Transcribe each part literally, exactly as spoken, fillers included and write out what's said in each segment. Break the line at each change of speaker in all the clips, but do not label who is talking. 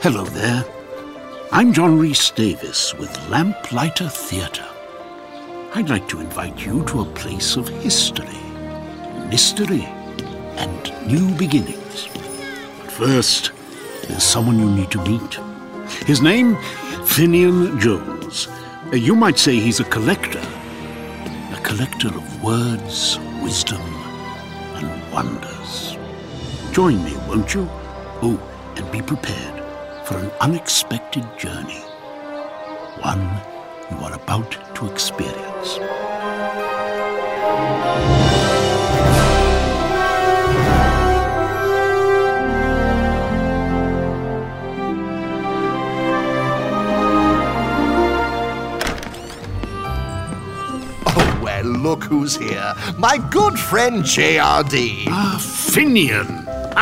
Hello there. I'm John Rhys Davis with Lamplighter Theatre. I'd like to invite you to a place of history, mystery, and new beginnings. But first, there's someone you need to meet. His name, Finian Jones. Uh, you might say he's a collector. A collector of words, wisdom, and wonders. Join me, won't you? Oh, and be prepared for an unexpected journey. One you are about to experience.
Oh, well, look who's here. My good friend J R D.
Ah, Finian.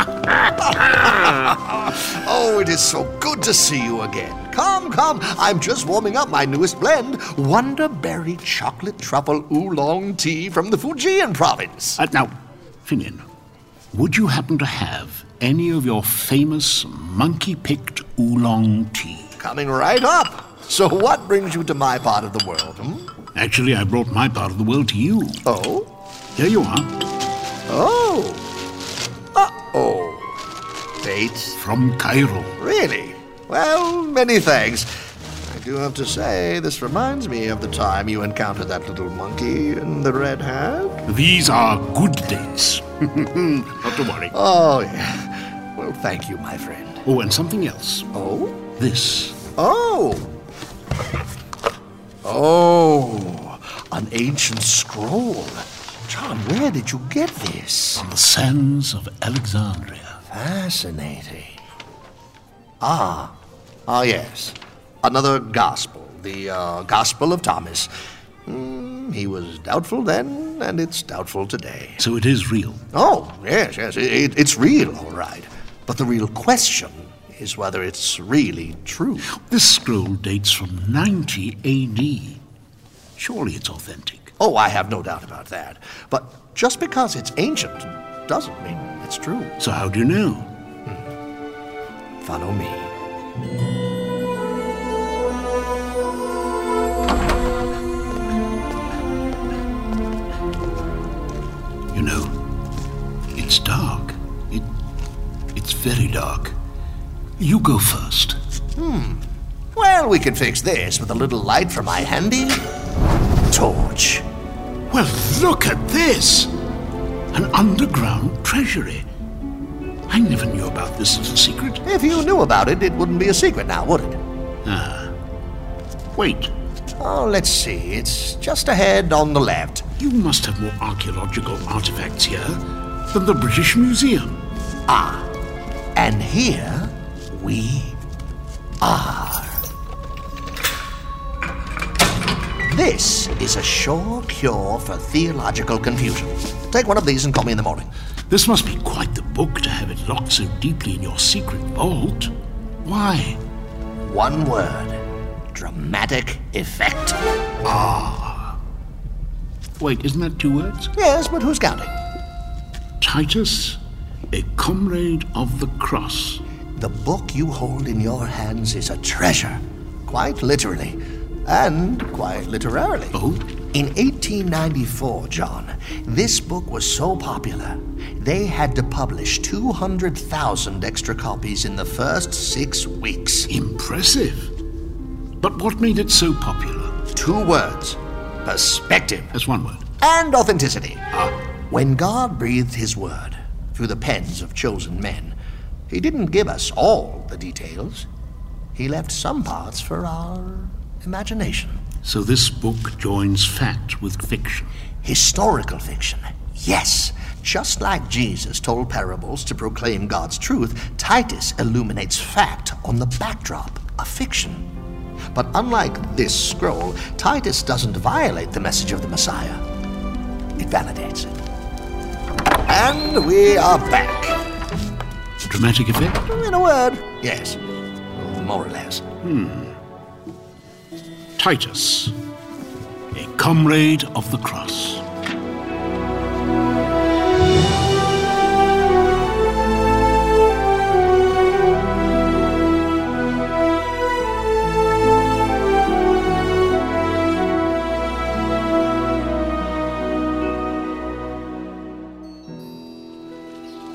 Oh, it is so good to see you again. Come, come, I'm just warming up my newest blend, Wonderberry Chocolate Truffle Oolong Tea from the Fujian province.
Uh, now, Finian, would you happen to have any of your famous monkey-picked oolong tea?
Coming right up. So what brings you to my part of the world, hmm?
Actually, I brought my part of the world to you.
Oh?
Here you are.
Oh. Uh-oh. Dates?
From Cairo.
Really? Well, many thanks. I do have to say, this reminds me of the time you encountered that little monkey in the red hat.
These are good dates. Not to worry.
Oh, yeah. Well, thank you, my friend.
Oh, and something else.
Oh?
This.
Oh. Oh. An ancient scroll. John, where did you get this?
On the sands of Alexandria.
Fascinating. Ah. Ah, yes. Another gospel. The uh, Gospel of Thomas. Mm, he was doubtful then, and it's doubtful today.
So it is real.
Oh, yes, yes. It, it's real, all right. But the real question is whether it's really true.
This scroll dates from ninety A D. Surely it's authentic.
Oh, I have no doubt about that. But just because it's ancient doesn't mean it's true.
So how do you know?
Hmm. Follow me.
You know, it's dark. It, it's very dark. You go first.
Hmm. Well, we can fix this with a little light from my handy torch.
Well, look at this! An underground treasury. I never knew about this little secret.
If you knew about it, it wouldn't be a secret now, would it?
Ah. Wait.
Oh, let's see. It's just ahead on the left.
You must have more archaeological artifacts here than the British Museum.
Ah. And here we are. This is a sure cure for theological confusion. Take one of these and call me in the morning.
This must be quite the book to have it locked so deeply in your secret vault. Why?
One word. Dramatic effect.
Ah. Wait, isn't that two words?
Yes, but who's counting?
Titus, a comrade of the cross.
The book you hold in your hands is a treasure, quite literally, and quite literarily.
Oh?
In eighteen ninety-four, John, this book was so popular, they had to publish two hundred thousand extra copies in the first six weeks.
Impressive. But what made it so popular?
Two words. Perspective.
That's one word.
And authenticity.
Ah.
When God breathed his word through the pens of chosen men, he didn't give us all the details. He left some parts for our imagination.
So this book joins fact with fiction.
Historical fiction, yes. Just like Jesus told parables to proclaim God's truth, Titus illuminates fact on the backdrop of fiction. But unlike this scroll, Titus doesn't violate the message of the Messiah. It validates it. And we are back.
Dramatic effect?
In a word, yes. More or less.
Hmm. Titus, a comrade of the cross.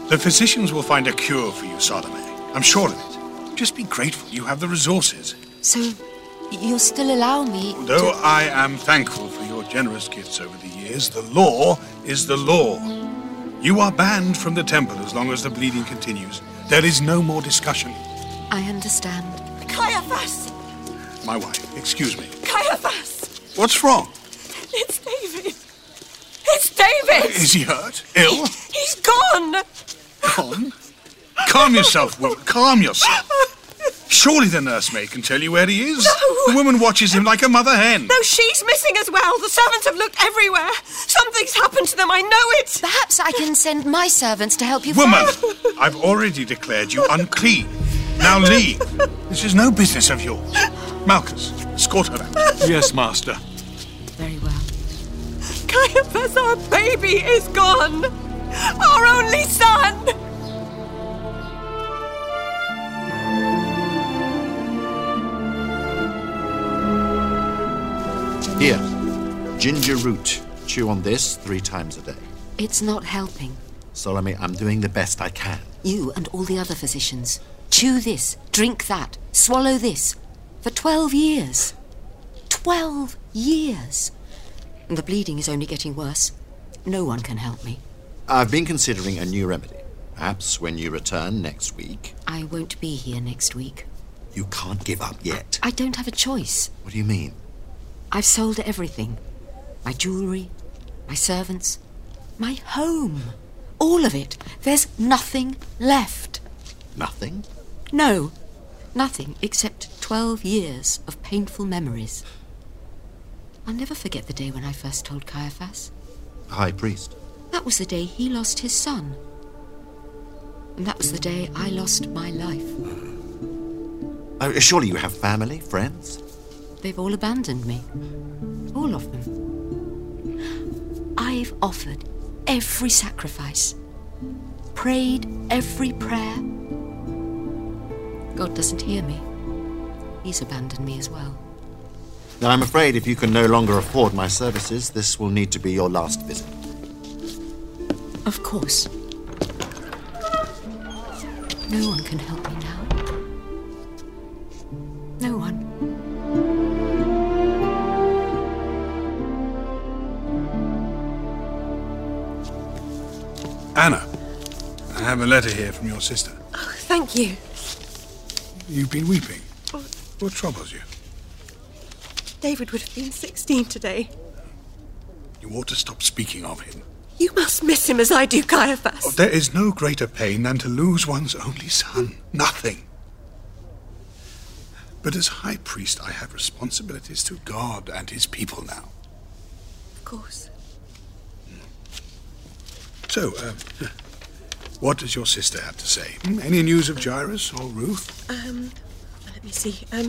The physicians will find a cure for you, Salome. I'm sure of it. Just be grateful you have the resources.
So, you'll still allow me
Though
to...
I am thankful for your generous gifts over the years, the law is the law. You are banned from the temple as long as the bleeding continues. There is no more discussion.
I understand.
Caiaphas!
My wife, excuse me.
Caiaphas!
What's wrong?
It's David! It's David!
Is he hurt? Ill?
He, he's gone!
Gone? Calm yourself, woman. Calm yourself. Surely the nursemaid can tell you where he is.
No.
The woman watches him like a mother hen.
No, she's missing as well. The servants have looked everywhere. Something's happened to them, I know it!
Perhaps I can send my servants to help you
Woman,
find...
I've already declared you unclean. Now leave. This is no business of yours. Malchus, escort her out.
Yes, master.
Very well.
Caiaphas, our baby is gone! Our only son!
Here, ginger root. Chew on this three times a day.
It's not helping.
Salome, I'm doing the best I can.
You and all the other physicians. Chew this, drink that, swallow this. For twelve years. Twelve years. And the bleeding is only getting worse. No one can help me.
I've been considering a new remedy. Perhaps when you return next week.
I won't be here next week.
You can't give up yet.
I don't have a choice.
What do you mean?
I've sold everything. My jewellery, my servants, my home. All of it. There's nothing left.
Nothing?
No, nothing except twelve years of painful memories. I'll never forget the day when I first told Caiaphas.
High priest.
That was the day he lost his son. And that was the day I lost my life.
Oh, surely you have family, friends?
They've all abandoned me. All of them. I've offered every sacrifice. Prayed every prayer. God doesn't hear me. He's abandoned me as well.
Now, I'm afraid if you can no longer afford my services, this will need to be your last visit.
Of course. No one can help me now. No one.
Anna, I have a letter here from your sister.
Oh, thank you.
You've been weeping. What troubles you?
David would have been sixteen today.
You ought to stop speaking of him.
You must miss him as I do, Caiaphas.
Oh, there is no greater pain than to lose one's only son. Nothing. But as high priest, I have responsibilities to God and his people now.
Of course.
So, uh, what does your sister have to say? Hmm? Any news of Jairus or Ruth?
Um, let me see. Um,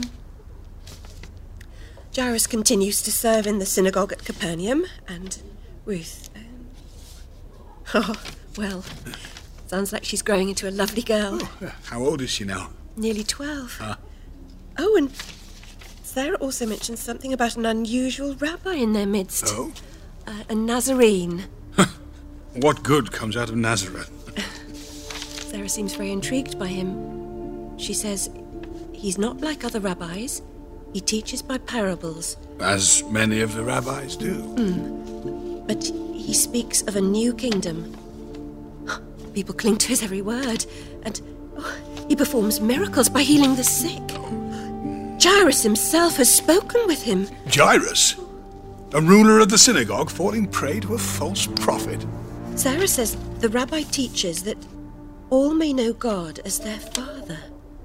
Jairus continues to serve in the synagogue at Capernaum, and Ruth... Um, oh, well, sounds like she's growing into a lovely girl.
Oh, how old is she now?
Nearly twelve.
Ah.
Oh, and Sarah also mentioned something about an unusual rabbi in their midst.
Oh?
Uh, a Nazarene.
What good comes out of Nazareth?
Sarah seems very intrigued by him. She says he's not like other rabbis. He teaches by parables.
As many of the rabbis do.
Mm. But he speaks of a new kingdom. People cling to his every word. And oh, he performs miracles by healing the sick. Jairus himself has spoken with him.
Jairus? A ruler of the synagogue falling prey to a false prophet?
Sarah says the rabbi teaches that all may know God as their Father.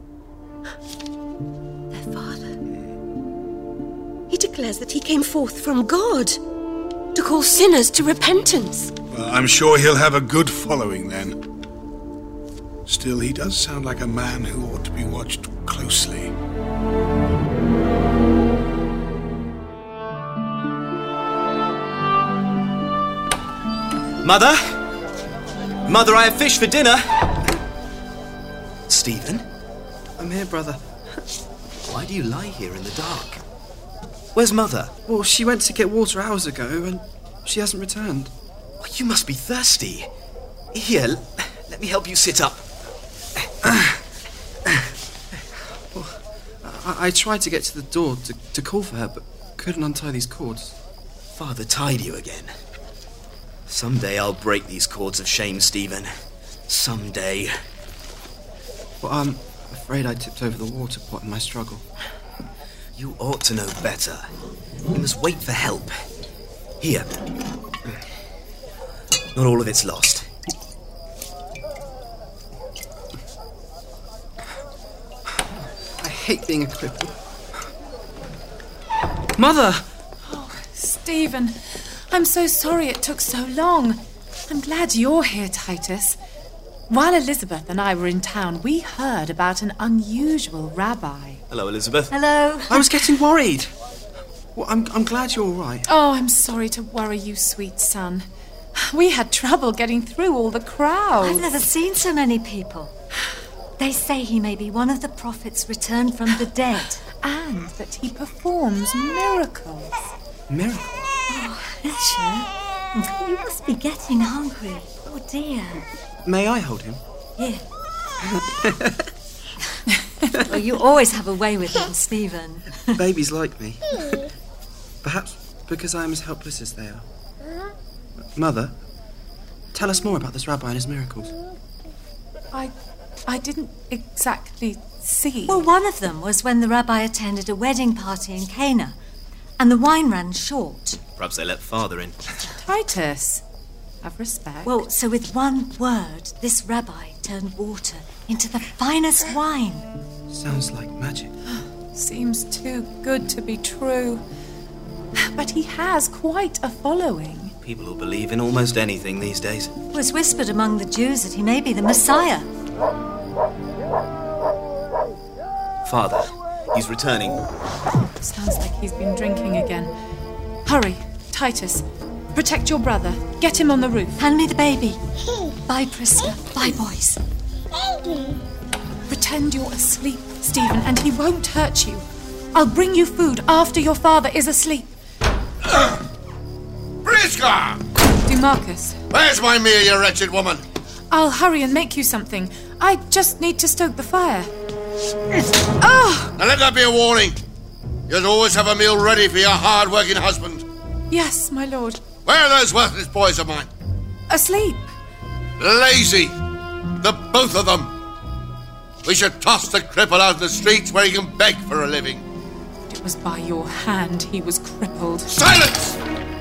Their Father. He declares that he came forth from God to call sinners to repentance.
Well, I'm sure he'll have a good following then. Still, he does sound like a man who ought to be watched closely.
Mother? Mother, I have fish for dinner. Stephen?
I'm here, brother.
Why do you lie here in the dark? Where's Mother?
Well, she went to get water hours ago, and she hasn't returned.
Oh, you must be thirsty. Here, l- Let me help you sit up.
Well, I, I tried to get to the door to, to call for her, but couldn't untie these cords.
Father tied you again. Someday I'll break these cords of shame, Stephen. Someday.
Well, I'm afraid I tipped over the water pot in my struggle.
You ought to know better. You must wait for help. Here. Not all of it's lost.
I hate being a cripple. Mother!
Oh, Stephen, I'm so sorry it took so long. I'm glad you're here, Titus. While Elizabeth and I were in town, we heard about an unusual rabbi.
Hello, Elizabeth.
Hello.
I was getting worried. Well, I'm, I'm glad you're all right.
Oh, I'm sorry to worry you, sweet son. We had trouble getting through all the crowds.
I've never seen so many people. They say he may be one of the prophets returned from the dead.
And that he performs miracles.
Miracles?
Oh, Richard, you must be getting hungry. Oh, dear.
May I hold him?
Here. Well, you always have a way with him, Stephen.
Babies like me. Perhaps because I am as helpless as they are. Mother, tell us more about this rabbi and his miracles.
I... I didn't exactly see.
Well, one of them was when the rabbi attended a wedding party in Cana, and the wine ran short.
Perhaps they let Father in.
Titus, have respect.
Well, so with one word, this rabbi turned water into the finest wine.
Sounds like magic.
Seems too good to be true. But he has quite a following.
People who believe in almost anything these days.
It was whispered among the Jews that he may be the Messiah.
Father, he's returning.
Sounds like he's been drinking again. Hurry, Titus. Protect your brother. Get him on the roof.
Hand me the baby. Bye, Prisca. Bye, boys.
Pretend you're asleep, Stephen, and he won't hurt you. I'll bring you food after your father is asleep.
Prisca!
Dumarcus.
Where's my meal, you wretched woman?
I'll hurry and make you something. I just need to stoke the fire. Oh!
Now let that be a warning. You'll always have a meal ready for your hard-working husband.
Yes, my lord.
Where are those worthless boys of mine?
Asleep.
Lazy. The both of them. We should toss the cripple out of the streets where he can beg for a living.
It was by your hand he was crippled.
Silence!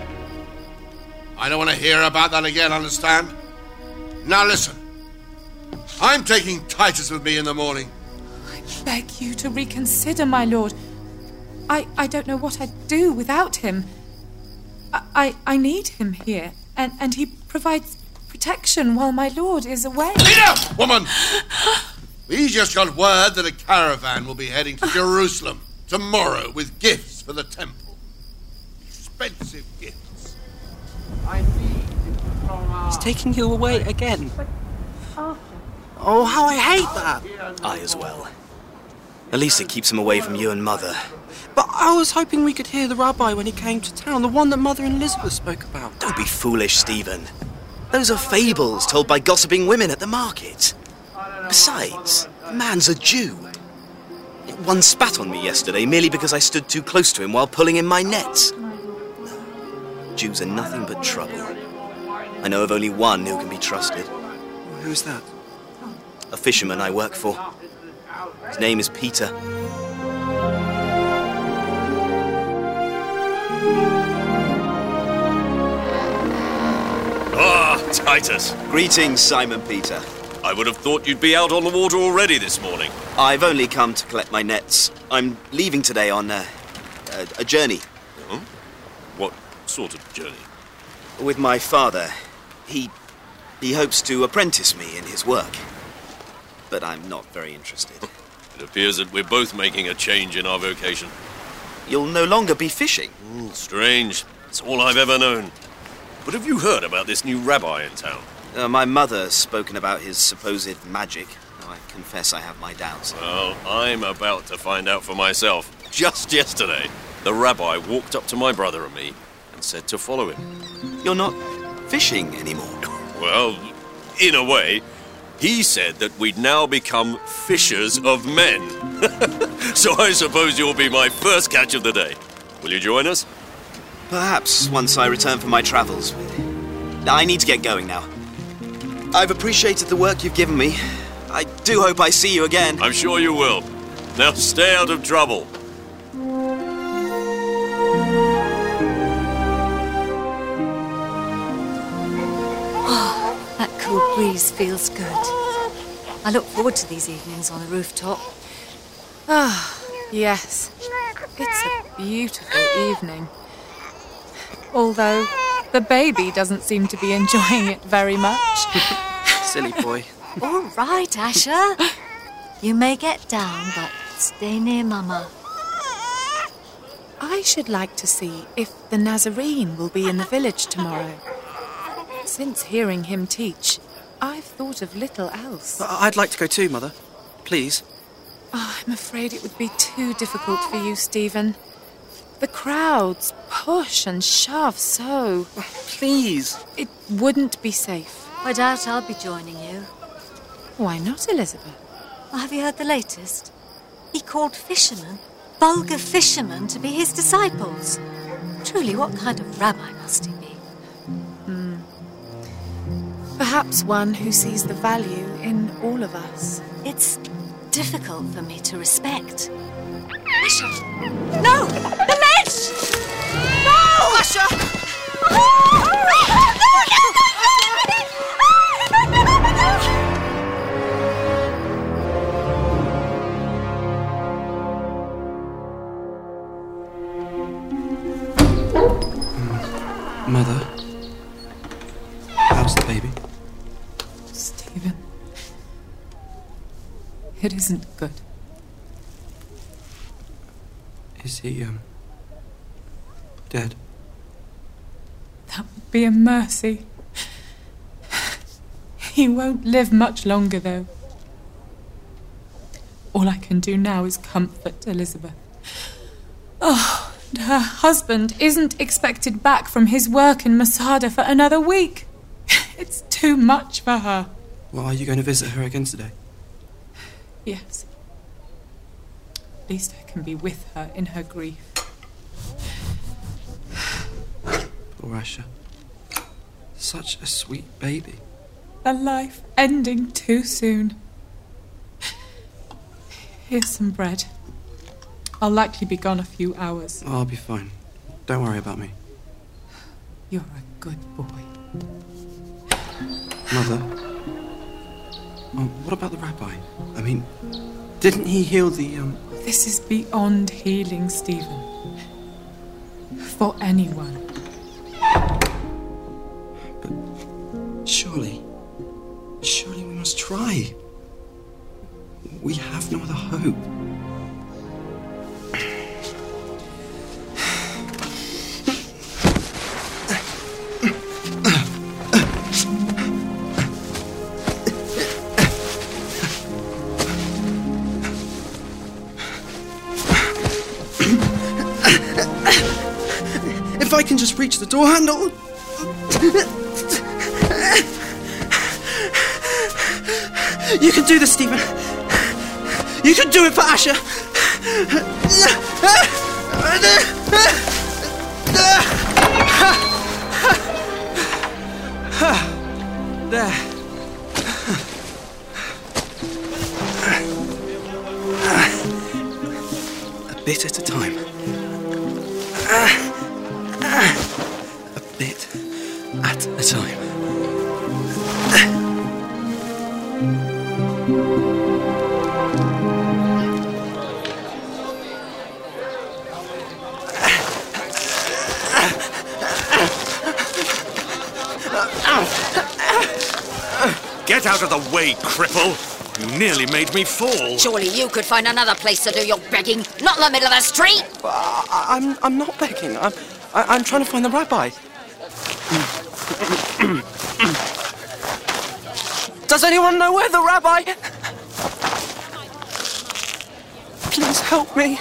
I don't want to hear about that again, understand? Now listen. I'm taking Titus with me in the morning.
I beg you to reconsider, my lord. I, I don't know what I'd do without him. I, I, I need him here, and, and he provides protection while my lord is away.
Enough, woman! We just got word that a caravan will be heading to Jerusalem tomorrow with gifts for the temple. Expensive gifts. I need
He's taking you away again. Oh, how I hate that!
I as well. At least it keeps him away from you and Mother.
But I was hoping we could hear the rabbi when he came to town, the one that Mother and Elizabeth spoke about.
Don't be foolish, Stephen. Those are fables told by gossiping women at the market. Besides, the man's a Jew. One spat on me yesterday merely because I stood too close to him while pulling in my nets. Jews are nothing but trouble. I know of only one who can be trusted.
Who's that?
A fisherman I work for. His name is Peter.
Ah, Titus.
Greetings, Simon Peter.
I would have thought you'd be out on the water already this morning.
I've only come to collect my nets. I'm leaving today on uh, a, a journey.
Huh? What sort of journey?
With my father. He... he hopes to apprentice me in his work. But I'm not very interested.
It appears that we're both making a change in our vocation.
You'll no longer be fishing.
Mm, strange. It's all I've ever known. But have you heard about this new rabbi in town?
Uh, my mother's spoken about his supposed magic. I confess I have my doubts.
Well, I'm about to find out for myself. Just yesterday, the rabbi walked up to my brother and me and said to follow him.
You're not fishing anymore?
Well, in a way. He said that we'd now become fishers of men. So I suppose you'll be my first catch of the day. Will you join us?
Perhaps once I return from my travels. I need to get going now. I've appreciated the work you've given me. I do hope I see you again.
I'm sure you will. Now stay out of trouble.
Oh, that cool breeze feels good. I look forward to these evenings on the rooftop.
Ah, yes. It's a beautiful evening. Although the baby doesn't seem to be enjoying it very much.
Silly boy.
All right, Asher. You may get down, but stay near Mama.
I should like to see if the Nazarene will be in the village tomorrow. Since hearing him teach, I've thought of little else.
I'd like to go too, Mother. Please.
Oh, I'm afraid it would be too difficult for you, Stephen. The crowds push and shove so.
Please.
It wouldn't be safe.
I doubt I'll be joining you.
Why not, Elizabeth?
Well, have you heard the latest? He called fishermen, vulgar fishermen, to be his disciples. Truly, what kind of rabbi must he be?
Hmm. Perhaps one who sees the value in all of us.
It's difficult for me to respect. Asher! No! The mesh! No!
Asher!
Mother, how's the baby?
Stephen, it isn't good.
Is he, um, dead?
That would be a mercy. He won't live much longer, though. All I can do now is comfort Elizabeth. Oh, and her husband isn't expected back from his work in Masada for another week. It's too much for her.
Well, are you going to visit her again today?
Yes. At least I can be with her in her grief.
Poor Asher. Such a sweet baby.
A life ending too soon. Here's some bread. I'll likely be gone a few hours.
Oh, I'll be fine. Don't worry about me.
You're a good boy.
Mother, oh, what about the rabbi? I mean, didn't he heal the, um...
This is beyond healing, Stephen. For anyone.
But surely, surely we must try. We have no other hope. If I can just reach the door handle. You can do this, Stephen. You can do it for Asher. There. A bit at a time. A bit at a time.
Get out of the way, cripple! You nearly made me fall.
Surely you could find another place to do your begging, not in the middle of the street.
Uh, I'm I'm not begging. I'm I, I'm trying to find the rabbi. Does anyone know where the rabbi? Please help me.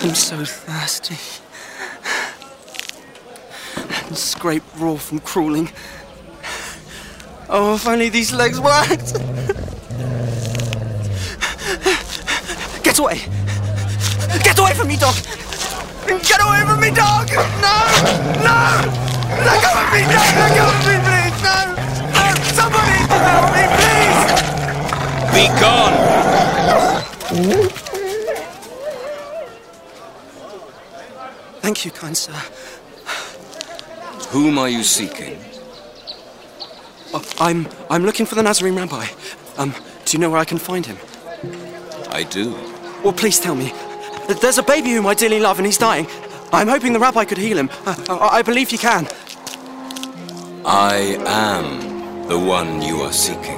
I'm so thirsty. And scraped raw from crawling. Oh, if only these legs worked! Get away! Get away from me, dog! Get away from me, dog! No! No! Let go of me! No! Let go of me, please! No! No! Somebody help me, please!
Be gone!
Thank you, kind sir.
Whom are you seeking?
Oh, I'm I'm looking for the Nazarene Rabbi. Um, do you know where I can find him?
I do.
Well, please tell me. There's a baby whom I dearly love, and he's dying. I'm hoping the rabbi could heal him. Uh, I, I believe he can.
I am the one you are seeking.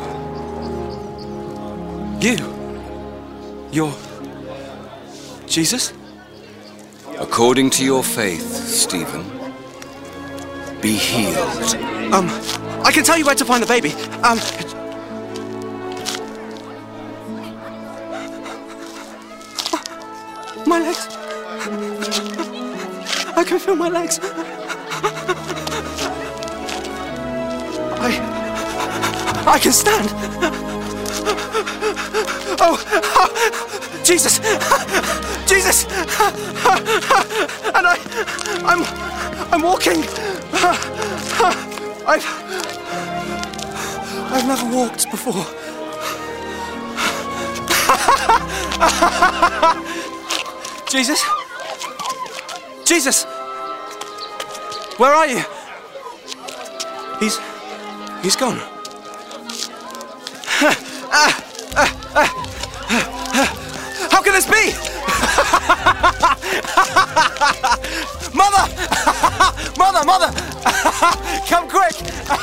You? You're Jesus?
According to your faith, Stephen, be healed.
Um, I can tell you where to find the baby. Um, my legs. I can feel my legs. I... I can stand. Oh, oh Jesus! Jesus! And I... I'm... I'm walking. I've... I've never walked before. Jesus? Jesus! Where are you? He's... He's gone. How can this be? Mother! Mother, mother! Come quick!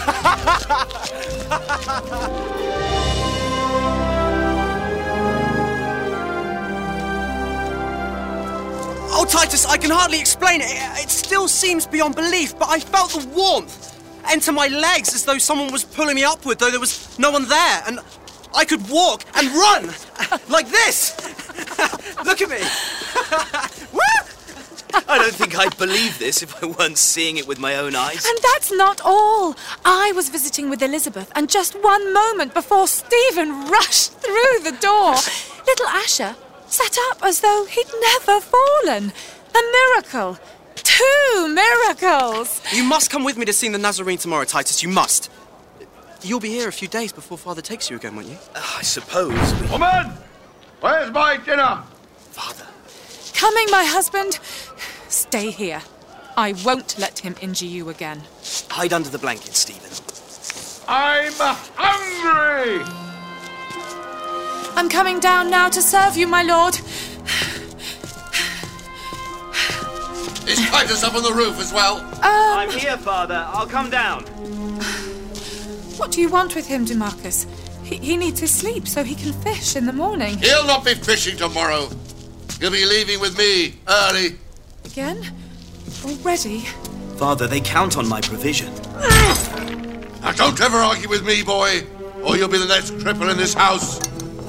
Oh, Titus, I can hardly explain it. It still seems beyond belief, but I felt the warmth enter my legs as though someone was pulling me upward, though there was no one there, and I could walk and run like this. Look at me.
I don't think I'd believe this if I weren't seeing it with my own eyes.
And that's not all. I was visiting with Elizabeth, and just one moment before Stephen rushed through the door, little Asher sat up as though he'd never fallen. A miracle. Two miracles.
You must come with me to see the Nazarene tomorrow, Titus. You must. You'll be here a few days before Father takes you again, won't you?
Uh, I suppose. We...
Woman! Where's my dinner?
Father.
Coming, my husband. Stay here. I won't let him injure you again.
Hide under the blanket, Stephen.
I'm hungry!
I'm coming down now to serve you, my lord.
Is Titus up on the roof as well?
Um,
I'm here, Father. I'll come down.
What do you want with him, Demarcus? He, he needs his sleep so he can fish in the morning.
He'll not be fishing tomorrow. He'll be leaving with me early.
Again? Already?
Father, they count on my provision.
Now don't ever argue with me, boy, or you'll be the next cripple in this house.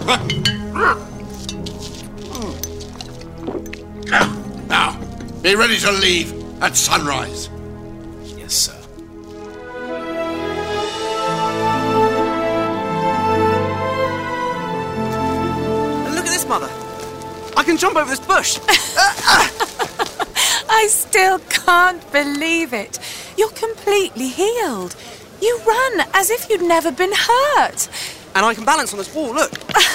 Now, be ready to leave at sunrise.
Yes, sir.
Look at this, Mother. I can jump over this bush.
I still can't believe it. You're completely healed. You run as if you'd never been hurt.
And I can balance on this wall, look.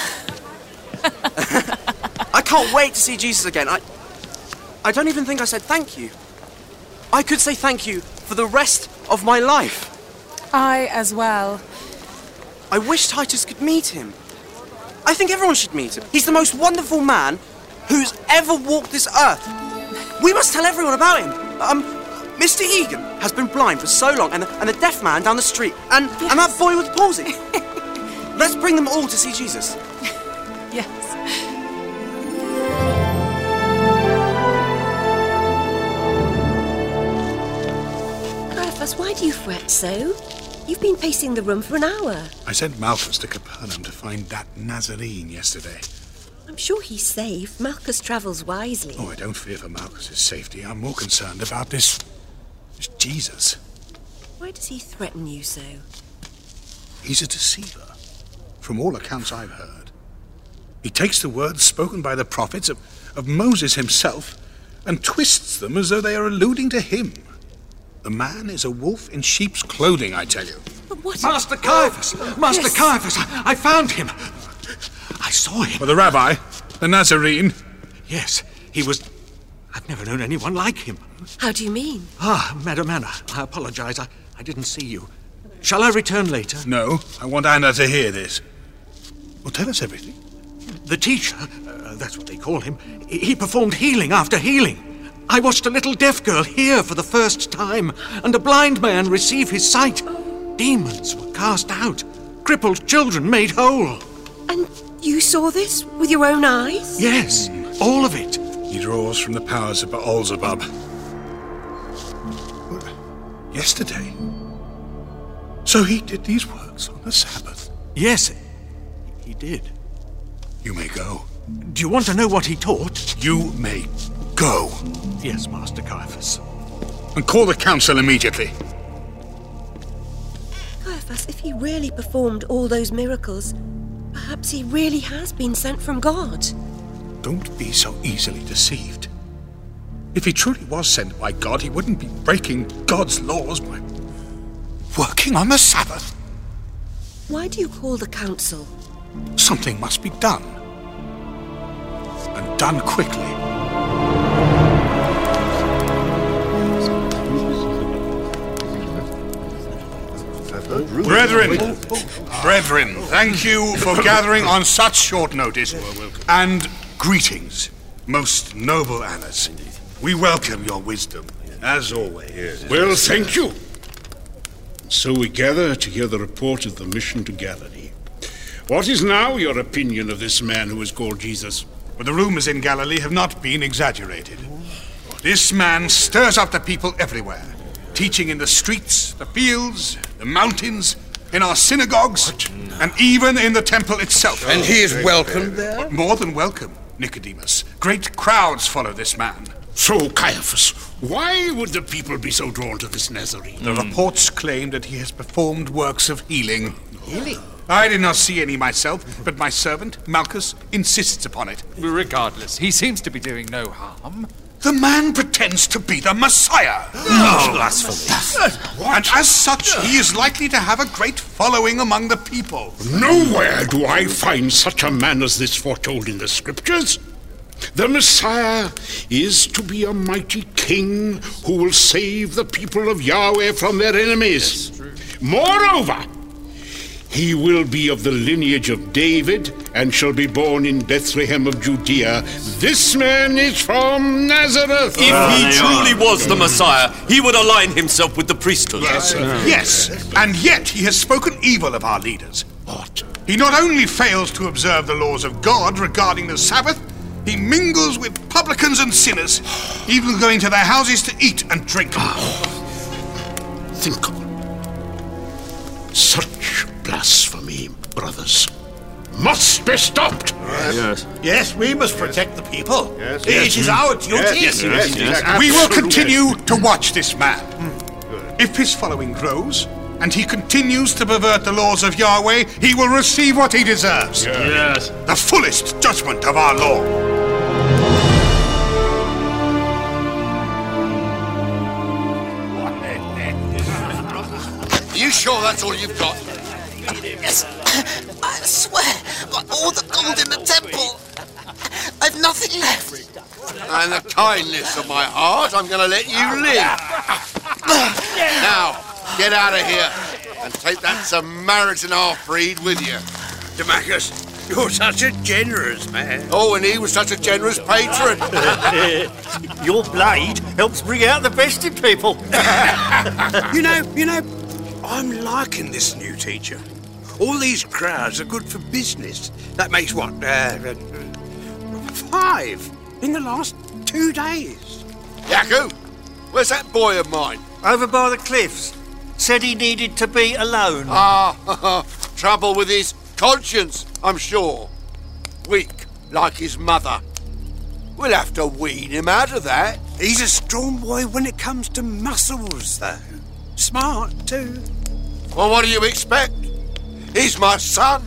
I can't wait to see Jesus again. I, I don't even think I said thank you. I could say thank you for the rest of my life.
I as well.
I wish Titus could meet him. I think everyone should meet him. He's the most wonderful man who's ever walked this earth. We must tell everyone about him. Um, Mister Egan has been blind for so long, and the, and the deaf man down the street, and, yes. and that boy with palsy. Let's bring them all to see Jesus.
Yes.
Caiaphas, why do you fret so? You've been pacing the room for an hour.
I sent Malchus to Capernaum to find that Nazarene yesterday.
I'm sure he's safe. Malchus travels wisely.
Oh, I don't fear for Malchus's safety. I'm more concerned about this... this Jesus.
Why does he threaten you so?
He's a deceiver, from all accounts I've heard. He takes the words spoken by the prophets of, of Moses himself and twists them as though they are alluding to him. The man is a wolf in sheep's clothing, I tell you.
But what...
Master Caiaphas! Master
Yes.
Caiaphas! I, I found him! I saw him.
Well, the rabbi, the Nazarene.
Yes, he was... I've never known anyone like him.
How do you mean?
Ah, Madam Anna, I apologize. I, I didn't see you. Shall I return later?
No, I want Anna to hear this. Well, tell us everything.
The teacher, uh, that's what they call him, he he performed healing after healing. I watched a little deaf girl hear for the first time, and a blind man receive his sight. Demons were cast out. Crippled children made whole.
And you saw this with your own eyes?
Yes, all of it.
He draws from the powers of Beelzebub. Yesterday. So he did these works on the Sabbath?
Yes, he did.
You may go.
Do you want to know what he taught?
You may go.
Yes, Master Caiaphas.
And call the council immediately.
Caiaphas, if he really performed all those miracles, perhaps he really has been sent from God.
Don't be so easily deceived. If he truly was sent by God, he wouldn't be breaking God's laws by working on the Sabbath.
Why do you call the council?
Something must be done. And done quickly. Brethren, brethren, thank you for gathering on such short notice. And greetings, most noble Annas. We welcome your wisdom, as always.
Well, thank you. So we gather to hear the report of the mission to Galilee. What is now your opinion of this man who is called Jesus?
Well, the rumors in Galilee have not been exaggerated. This man stirs up the people everywhere, teaching in the streets, the fields, the mountains, in our synagogues, and even in the temple itself.
And he is welcomed there?
More than welcome, Nicodemus. Great crowds follow this man.
So, Caiaphas, why would the people be so drawn to this Nazarene?
The reports claim that he has performed works of healing.
Healing?
I did not see any myself, but my servant, Malchus, insists upon it.
Regardless, he seems to be doing no harm.
The man pretends to be the Messiah.
Oh, blasphemy.
And as such, he is likely to have a great following among the people.
Nowhere do I find such a man as this foretold in the scriptures. The Messiah is to be a mighty king who will save the people of Yahweh from their enemies. Moreover, he will be of the lineage of David and shall be born in Bethlehem of Judea. This man is from Nazareth.
If he truly was the Messiah, he would align himself with the priesthood.
Yes, yes, and yet he has spoken evil of our leaders.
What?
He not only fails to observe the laws of God regarding the Sabbath, he mingles with publicans and sinners, even going to their houses to eat and drink.
Think of it. Such blasphemy, brothers, must be stopped.
Yes.
Yes, we must protect the people.
Yes,
It
yes.
is our duty.
Yes, yes, yes, yes.
We will
Absolutely.
continue to watch this man. If his following grows, and he continues to pervert the laws of Yahweh, he will receive what he deserves.
Yes.
The fullest judgment of our law.
Are you sure that's all you've got?
Yes, I swear, got all the gold in the temple. I've nothing left.
And the kindness of my heart, I'm going to let you live. Now, get out of here and take that Samaritan half-breed with you.
Damascus, you're such a generous man.
Oh, and he was such a generous patron.
Your blade helps bring out the best in people. you know, you know, I'm liking this new teacher. All these crowds are good for business. That makes what? Uh, five in the last two days.
Yaku, where's that boy of mine?
Over by the cliffs. Said he needed to be alone.
Ah, trouble with his conscience, I'm sure. Weak, like his mother. We'll have to wean him out of that.
He's a strong boy when it comes to muscles, though. Smart, too.
Well, what do you expect? He's my son.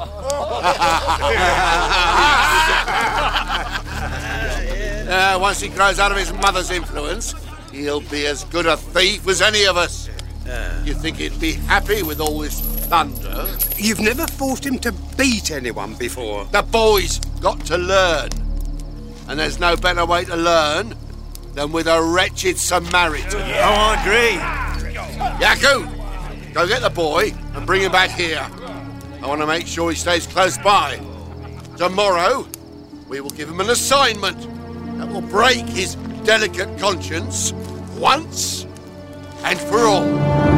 uh, once he grows out of his mother's influence, he'll be as good a thief as any of us. You think he'd be happy with all this thunder?
You've never forced him to beat anyone before.
The boy's got to learn. And there's no better way to learn than with a wretched Samaritan.
Yeah. Oh, I agree.
Yaku, go get the boy and bring him back here. I want to make sure he stays close by. Tomorrow, we will give him an assignment that will break his delicate conscience once and for all.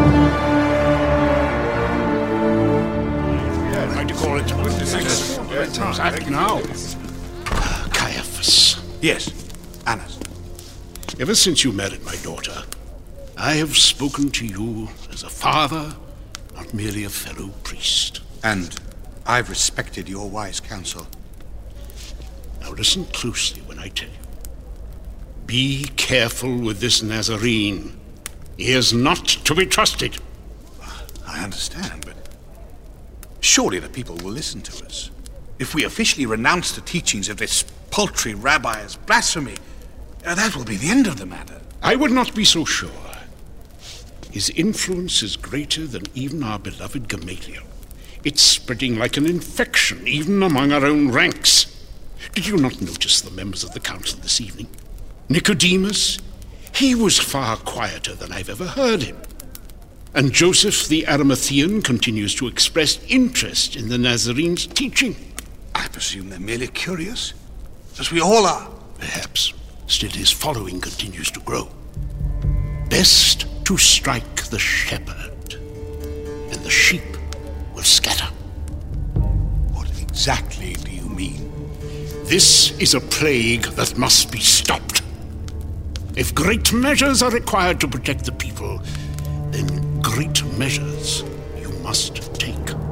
Yeah, trying to call it witnesses. Act now.
Caiaphas. Yes, Annas.
Ever since you married my daughter,
I have spoken to you as a father, not merely a fellow priest.
And I've respected your wise counsel.
Now listen closely when I tell you.
be careful with this Nazarene. He is not to be trusted.
I understand, but surely the people will listen to us. If we officially renounce the teachings of this paltry rabbi as blasphemy, uh, that will be the end of the matter.
I would not be so sure. His influence is greater than even our beloved Gamaliel. It's spreading like an infection, even among our own ranks. Did you not notice the members of the council this evening? Nicodemus, he was far quieter than I've ever heard him. And Joseph the Arimathean continues to express interest in the Nazarene's teaching.
I presume they're merely curious, as we all are.
Perhaps. Still, his following continues to grow. Best to strike the shepherd, and the sheep will scatter.
What exactly do you mean?
This is a plague that must be stopped. If great measures are required to protect the people, then great measures you must take.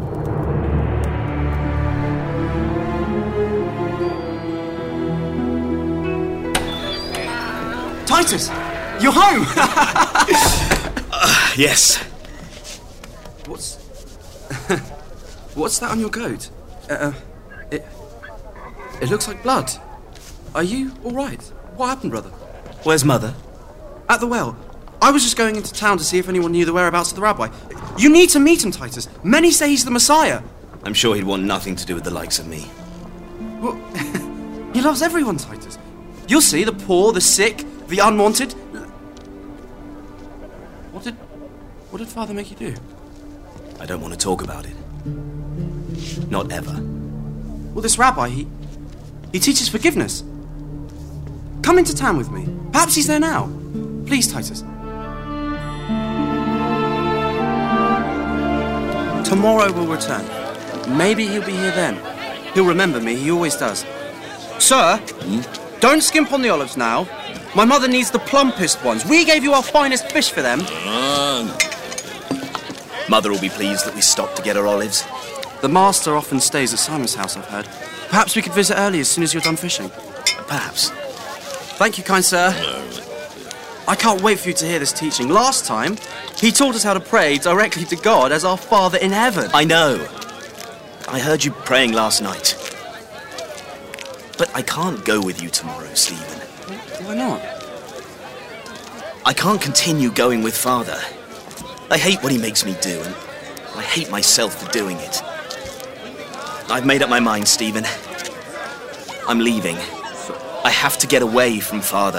Titus, you're home!
uh, yes.
What's... What's that on your coat? Uh, it... It looks like blood. Are you all right? What happened, brother?
Where's Mother?
At the well. I was just going into town to see if anyone knew the whereabouts of the rabbi. You need to meet him, Titus. Many say he's the Messiah.
I'm sure he'd want nothing to do with the likes of me.
Well, he loves everyone, Titus. You'll see, the poor, the sick, the unwanted. What did... What did Father make you do?
I don't want to talk about it. Not ever.
Well, this rabbi, he... He teaches forgiveness. Come into town with me. Perhaps he's there now. Please, Titus. Tomorrow we'll return. Maybe he'll be here then. He'll remember me, he always does. Sir, hmm? Don't skimp on the olives now. My mother needs the plumpest ones. We gave you our finest fish for them.
Uh,
Mother will be pleased that we stopped to get her olives.
The master often stays at Simon's house, I've heard. Perhaps we could visit early as soon as you're done fishing.
Perhaps.
Thank you, kind sir. I can't wait for you to hear this teaching. Last time, he taught us how to pray directly to God as our Father in heaven.
I know. I heard you praying last night. But I can't go with you tomorrow, Stephen.
Why not?
I can't continue going with Father. I hate what he makes me do, and I hate myself for doing it. I've made up my mind, Stephen. I'm leaving. I have to get away from Father.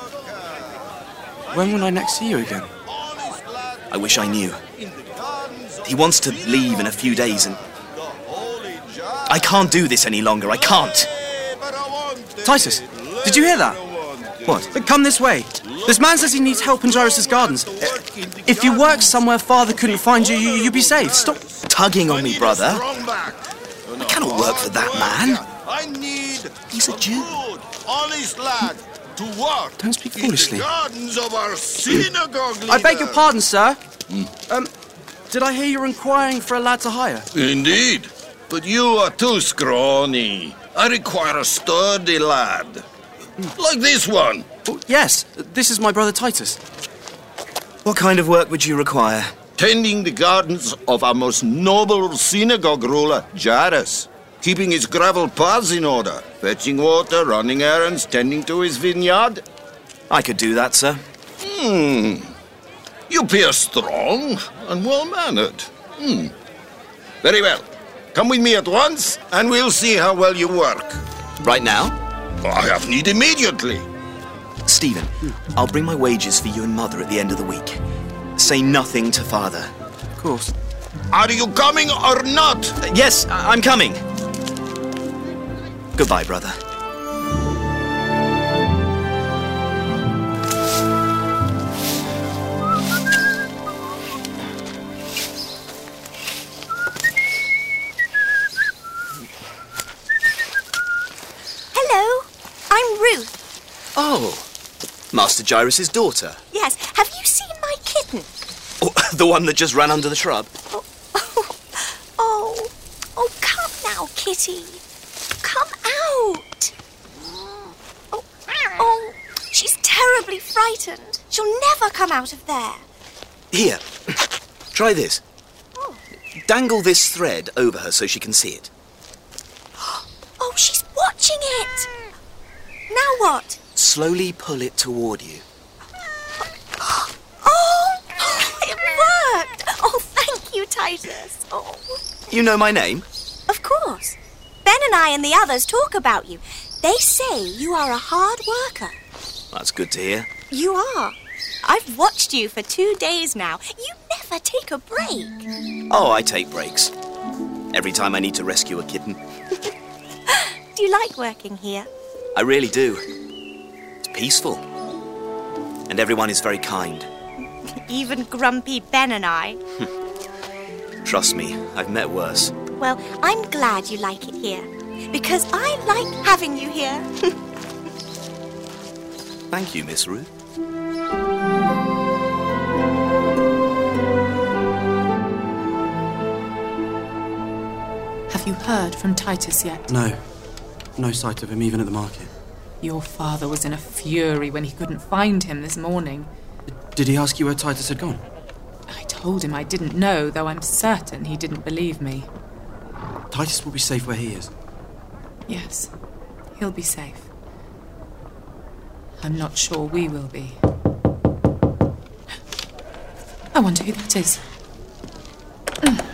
When will I next see you again?
I wish I knew. He wants to leave in a few days, and I can't do this any longer. I can't.
Titus, did you hear that?
What?
Come this way. This man says he needs help in Jairus' gardens. If you worked somewhere Father couldn't find you, you, you'd be safe. Stop
tugging on me, brother. I cannot work for that man.
I need
He's a Jew.
honest lad to work
Don't speak foolishly.
in the gardens of our synagogue leader.
I beg your pardon, sir. Mm. Um, did I hear you're inquiring for a lad to hire?
Indeed. But you are too scrawny.
I require a sturdy lad. Like this one.
Oh, yes, this is my brother Titus. What kind of work would you require?
Tending the gardens of our most noble synagogue ruler, Jairus. Keeping his gravel paths in order. Fetching water, running errands, tending to his vineyard.
I could do that, sir.
Hmm. You appear strong and well-mannered. Hmm. Very well. Come with me at once, and we'll see how well you work.
Right now?
I have need immediately.
Stephen, I'll bring my wages for you and Mother at the end of the week. Say nothing to Father.
Of course.
Are you coming or not?
Uh, yes, I- I'm coming. Goodbye, brother.
Hello, I'm Ruth.
Oh, Master Jairus' daughter.
Yes, have you seen my kitten?
Oh, the one that just ran under the shrub.
Oh, oh, oh, come now, kitty. Come out. Oh, oh, she's terribly frightened. She'll never come out of there.
Here, try this. Dangle this thread over her so she can see it.
Oh, she's watching it. Now what?
Slowly pull it toward you.
Oh, it worked. Oh, thank you, Titus. Oh.
You know my name?
Of course. Ben and I and the others talk about you. They say you are a hard worker.
That's good to hear.
You are. I've watched you for two days now. You never take a break.
Oh, I take breaks. Every time I need to rescue a kitten.
Do you like working here?
I really do. It's peaceful. And everyone is very kind.
Even grumpy Ben and I.
Trust me, I've met worse.
Well, I'm glad you like it here. Because I like having you here.
Thank you, Miss Ruth.
Have you heard from Titus yet?
No. No sight of him even at the market.
Your father was in a fury when he couldn't find him this morning.
Did he ask you where Titus had gone?
I told him I didn't know, though I'm certain he didn't believe me.
Titus will be safe where he is.
Yes, he'll be safe. I'm not sure we will be. I wonder who that is. Mm.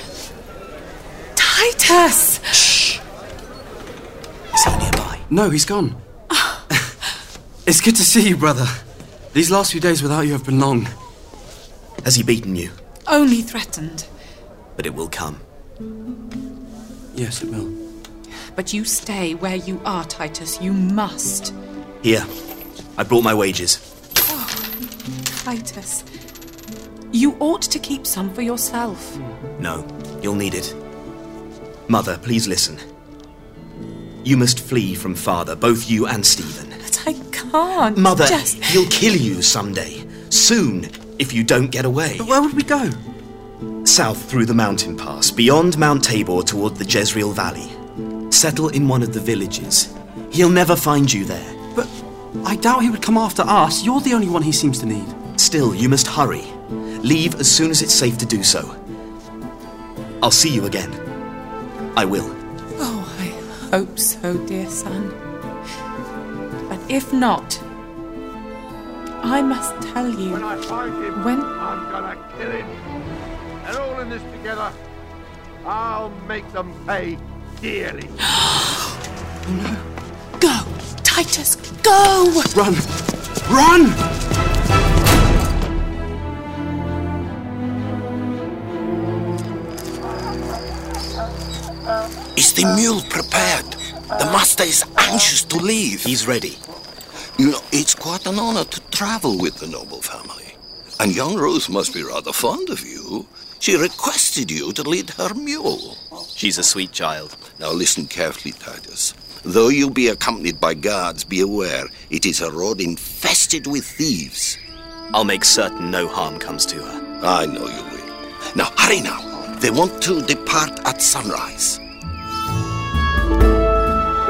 Titus!
Shh! Is he nearby? No, he's gone. It's good to see you, brother. These last few days without you have been long.
Has he beaten you?
Only threatened.
But it will come.
Yes, it will.
But you stay where you are, Titus. You must.
Here. I brought my wages.
Oh, Titus. You ought to keep some for yourself.
No, you'll need it. Mother, please listen. You must flee from Father, both you and Stephen.
But I can't.
Mother,
just...
he'll kill you someday. Soon, if you don't get away.
But where would we go?
South through the mountain pass, beyond Mount Tabor toward the Jezreel Valley. Settle in one of the villages. He'll never find you there.
But I doubt he would come after us. You're the only one he seems to need.
Still, you must hurry. Leave as soon as it's safe to do so. I'll see you again. I will.
Oh, I hope so, dear son. But if not, I must tell you.
When I find him,
when...
I'm gonna kill him. They're all in this together. I'll make them pay dearly.
Oh no.
Go! Titus, go!
Run! Run!
Is the mule prepared? The master is anxious to leave.
He's ready.
You know, it's quite an honor to travel with the noble family. And young Ruth must be rather fond of you. She requested you to lead her mule.
She's a sweet child.
Now listen carefully, Titus. Though you be accompanied by guards, be aware it is a road infested with thieves.
I'll make certain no harm comes to her.
I know you will. Now, hurry now. They want to depart at sunrise.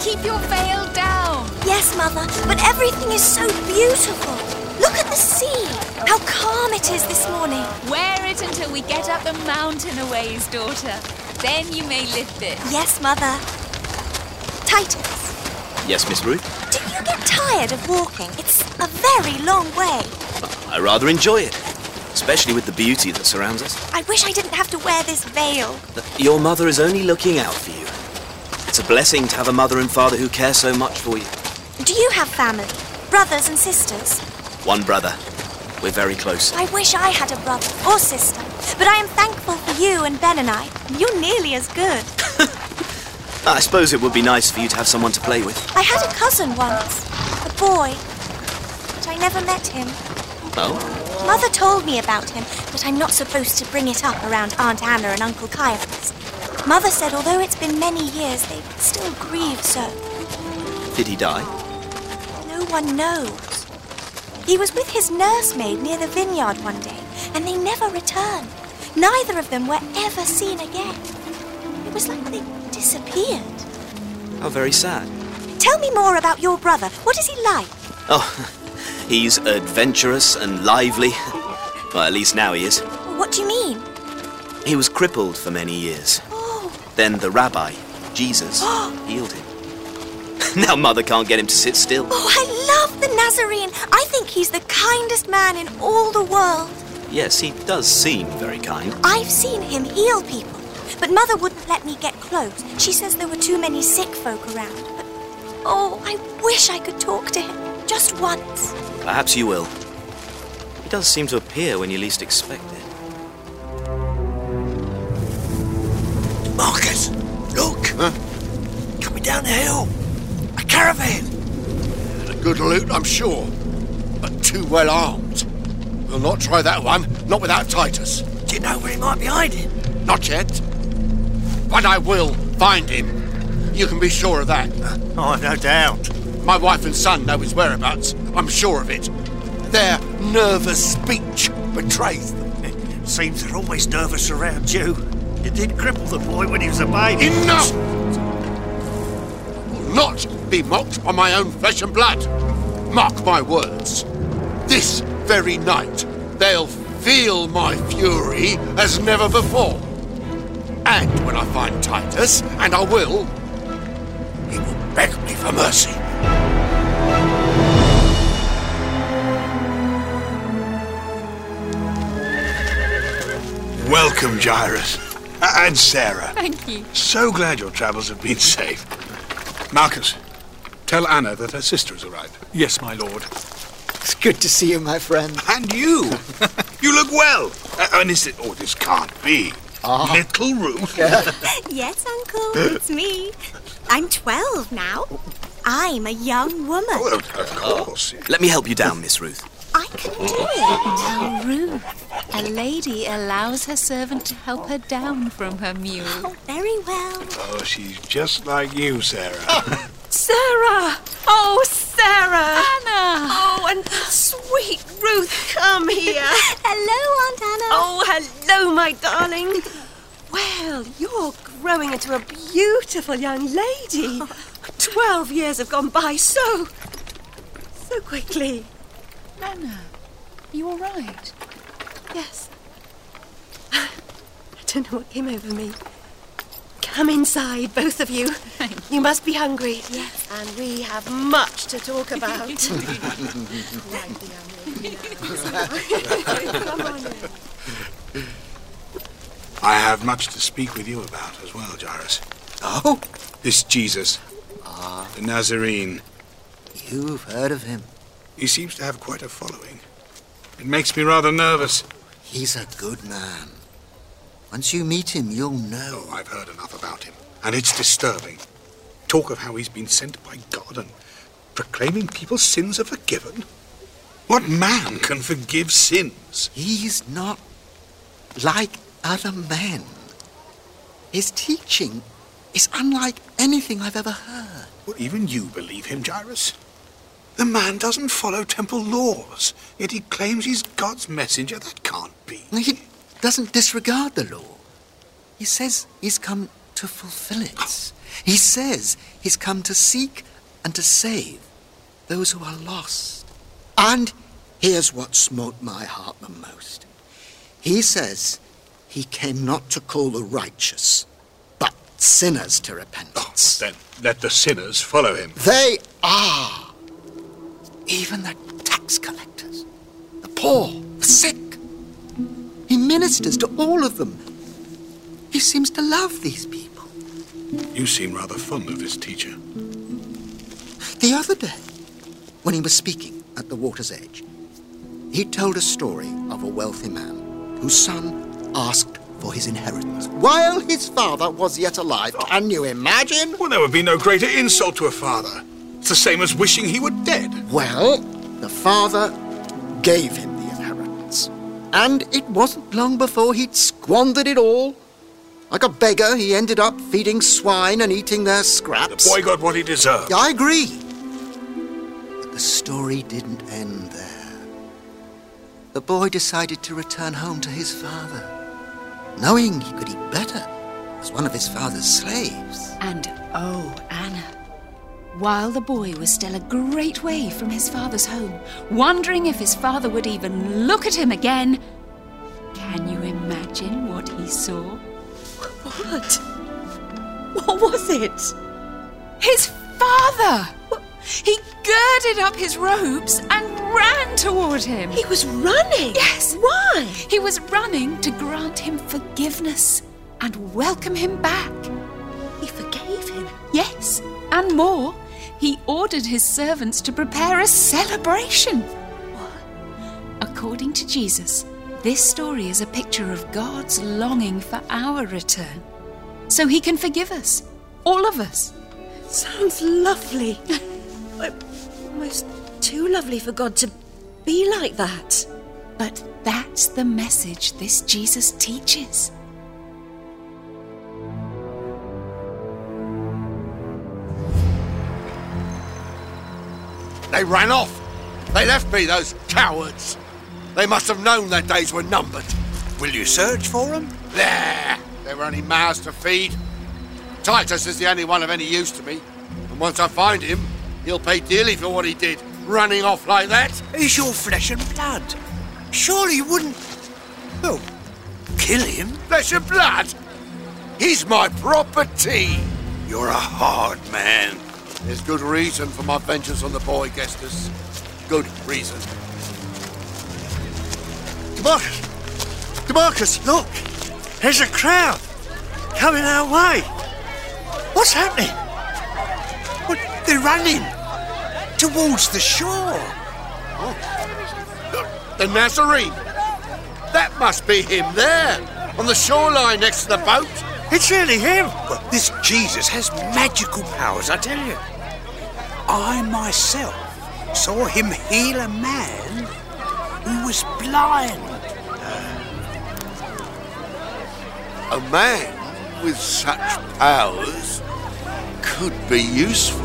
keep your veil down.
Yes, Mother, but everything is so beautiful. Look at the sea. How calm it is this morning.
Wear it until we get up the mountain a ways, daughter. Then you may lift it.
Yes, Mother. Titus,
Yes, Miss Ruth?
do you get tired of walking? It's a very long way.
I rather enjoy it, especially with the beauty that surrounds us.
I wish I didn't have to wear this veil.
Your mother is only looking out for you. It's a blessing to have a mother and father who care so much for you.
Do you have family? Brothers and sisters?
One brother. We're very close.
I wish I had a brother or sister, but I am thankful for you and Ben and I. You're nearly as good.
I suppose it would be nice for you to have someone to play with.
I had a cousin once, a boy, but I never met him.
Oh?
Mother told me about him, but I'm not supposed to bring it up around Aunt Anna and Uncle Caiaphas. Mother said although it's been many years, they still grieve so.
Did he die?
No one knows. He was with his nursemaid near the vineyard one day, and they never returned. Neither of them were ever seen again. It was like they disappeared.
How very sad.
Tell me more about your brother. What is he like?
Oh, he's adventurous and lively. Well, at least now he is.
What do you mean?
He was crippled for many years.
Oh.
Then the rabbi, Jesus, healed him. Now Mother can't get him to sit still.
Oh, I love the Nazarene. I think he's the kindest man in all the world.
Yes, he does seem very kind.
I've seen him heal people, but Mother wouldn't let me get close. She says there were too many sick folk around. But, oh, I wish I could talk to him, just once.
Perhaps you will. He does seem to appear when you least expect it.
Marcus, look! Huh? Coming down the hill. A caravan.
A good loot, I'm sure, but too well armed. We'll not try that one, not without Titus.
Do you know where he might be hiding?
Not yet. But I will find him. You can be sure of that.
Oh, no doubt.
My wife and son know his whereabouts. I'm sure of it. Their nervous speech betrays them.
Seems they're always nervous around you. You did cripple the boy when he was a baby.
Enough! I will not be mocked by my own flesh and blood. Mark my words. This very night, they'll feel my fury as never before. And when I find Titus, and I will, he will beg me for mercy.
Welcome, Jairus. And Sarah.
Thank you.
So glad your travels have been safe. Marcus, tell Anna that her sister has arrived.
Yes, my lord.
It's good to see you, my friend.
And you. You look well. Uh, and is it... Oh, this can't be.
Ah.
Little Ruth.
Yes, Uncle, it's me. I'm twelve now. I'm a young woman.
Oh, of course.
Let me help you down, Miss Ruth.
I can do it.
Now, Ruth, a lady allows her servant to help her down from her mule.
Oh, very well.
Oh, she's just like you, Sarah.
Sarah! Oh, Sarah!
Anna!
Oh, and sweet Ruth, come here.
Hello, Aunt Anna.
Oh, hello, my darling. Well, you're growing into a beautiful young lady. Twelve years have gone by so... so quickly.
Anna, you all right?
Yes. I don't know what came over me. Come inside, both of you. You must be hungry.
Yes.
And we have much to talk about. Come on in.
I have much to speak with you about as well, Jairus.
Oh?
This Jesus.
Ah.
The Nazarene.
You've heard of him.
He seems to have quite a following. It makes me rather nervous.
He's a good man. Once you meet him, you'll know.
Oh, I've heard enough about him. And it's disturbing. Talk of how he's been sent by God and proclaiming people's sins are forgiven. What man can forgive sins?
He's not like other men. His teaching is unlike anything I've ever heard.
Well, even you believe him, Jairus? The man doesn't follow temple laws, yet he claims he's God's messenger. That can't be.
He doesn't disregard the law. He says he's come to fulfill it. He says he's come to seek and to save those who are lost. And here's what smote my heart the most. He says he came not to call the righteous, but sinners to repentance.
Oh, then let the sinners follow him.
They are. Even the tax collectors, the poor, the sick. He ministers to all of them. He seems to love these people.
You seem rather fond of this teacher.
The other day, when he was speaking at the water's edge, he told a story of a wealthy man whose son asked for his inheritance while his father was yet alive. Can you imagine?
Well, there would be no greater insult to a father. It's the same as wishing he were dead.
Well, the father gave him the inheritance. And it wasn't long before he'd squandered it all. Like a beggar, he ended up feeding swine and eating their scraps.
The boy got what he deserved.
I agree. But the story didn't end there. The boy decided to return home to his father, knowing he could eat better as one of his father's slaves.
And oh, Anna, while the boy was still a great way from his father's home, wondering if his father would even look at him again, can you imagine what he saw?
What? What was it?
His father! He girded up his robes and ran toward him.
He was running?
Yes.
Why?
He was running to grant him forgiveness and welcome him back.
He forgave him?
Yes, and more. He ordered his servants to prepare a celebration. What? According to Jesus, this story is a picture of God's longing for our return, so he can forgive us, all of us.
Sounds lovely. Almost too lovely for God to be like that.
But that's the message this Jesus teaches.
They ran off. They left me, those cowards. They must have known their days were numbered.
Will you search for them?
There. There were only mouths to feed. Titus is the only one of any use to me. And once I find him, he'll pay dearly for what he did, running off like that.
He's your flesh and blood. Surely you wouldn't... Well, kill him?
Flesh and blood? He's my property.
You're a hard man.
There's good reason for my vengeance on the boy, Gestus. Good reason.
Demarcus! Demarcus, look! There's a crowd coming our way. What's happening? What, they're running towards the shore.
Oh. The Nazarene. That must be him there, on the shoreline next to the boat.
It's really him. Well, this Jesus has magical powers, I tell you. I myself saw him heal a man who was blind.
A man with such powers could be useful.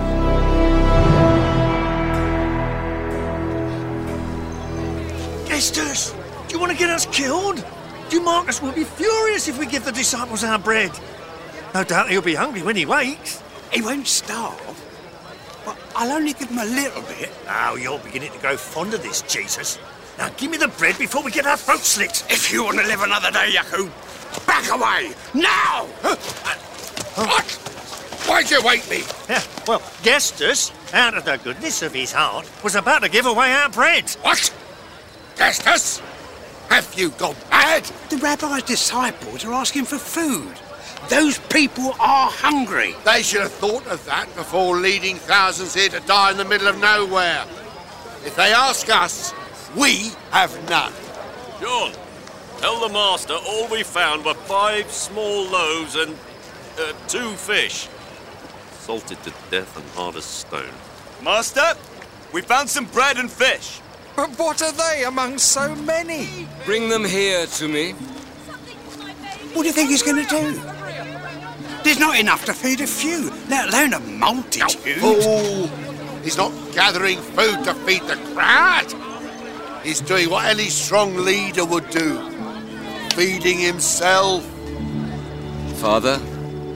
Gestus, do you want to get us killed? Demarcus will be furious if we give the disciples our bread. No doubt he'll be hungry when he wakes.
He won't starve. But I'll only give him a little bit.
Now you're beginning to grow fond of this, Jesus. Now give me the bread before we get our throats slit.
If you want to live another day, Yaku, back away, now!
What? Why'd you wake me?
Yeah, well, Gestus, out of the goodness of his heart, was about to give away our bread.
What? Gestus? Have you gone mad?
The rabbi's disciples are asking for food. Those people are hungry.
They should have thought of that before leading thousands here to die in the middle of nowhere. If they ask us, we have none.
John, tell the master all we found were five small loaves and uh, two fish. Salted to death and hard as stone.
Master, we found some bread and fish.
But what are they among so many?
Bring them here to me.
What do you think he's going to do? There's not enough to feed a few, let alone a multitude.
Oh, he's not gathering food to feed the crowd. He's doing what any strong leader would do. Feeding himself.
Father,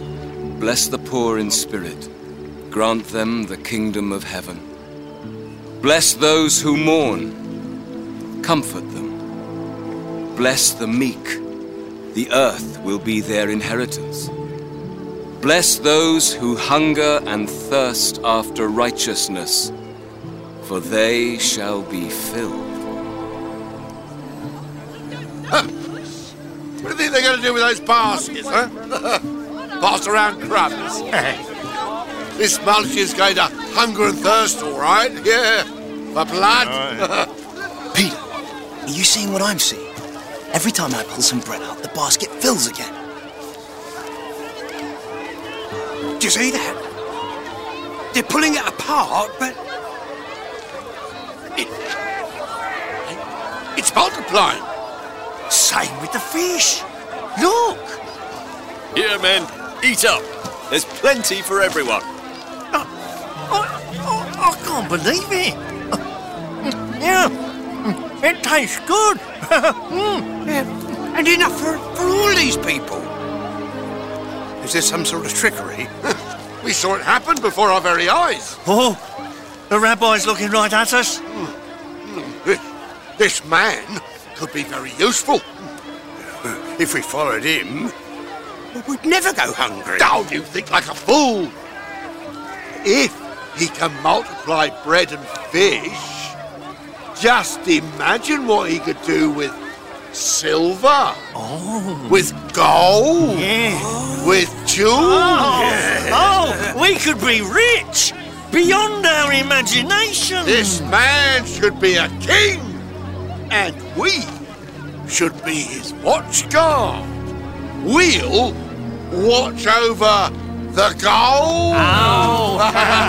bless the poor in spirit. Grant them the kingdom of heaven. Bless those who mourn. Comfort them. Bless the meek. The earth will be their inheritance. Bless those who hunger and thirst after righteousness, for they shall be filled.
Huh. What do you think they're going to do with those baskets, huh? Pass around crumbs. This mulch is going to hunger and thirst, all right? Yeah, for blood.
Peter, are you seeing what I'm seeing? Every time I pull some bread out, the basket fills again.
Do you see that? They're pulling it apart, but...
It, it's multiplying.
Same with the fish. Look!
Here, men, eat up. There's plenty for everyone.
I, I, I can't believe it. Yeah, it tastes good. mm,
yeah. And enough for, for all these people. Is there some sort of trickery?
We saw it happen before our very eyes.
Oh, the rabbi's looking right at us.
This, this man could be very useful.
If we followed him, we'd never go hungry.
Oh, you think like a fool. If he can multiply bread and fish, just imagine what he could do with silver.
Oh.
With gold.
Yeah.
With jewels.
Oh. Yeah. Oh, we could be rich. Beyond our imagination.
This man should be a king. And we should be his watchguard. We'll watch over the gold.
Oh.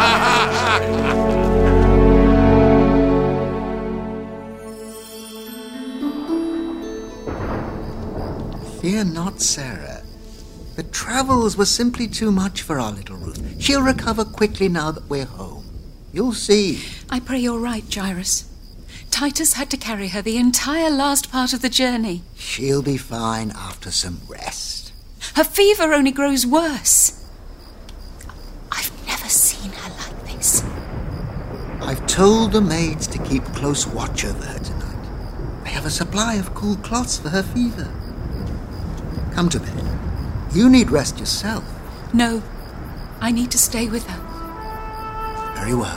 Fear not, Sarah. The travels were simply too much for our little Ruth. She'll recover quickly now that we're home. You'll see.
I pray you're right, Jairus. Titus had to carry her the entire last part of the journey.
She'll be fine after some rest.
Her fever only grows worse. I've never seen her like this.
I've told the maids to keep close watch over her tonight. They have a supply of cool cloths for her fever. Come to bed. You need rest yourself.
No, I need to stay with her.
Very well.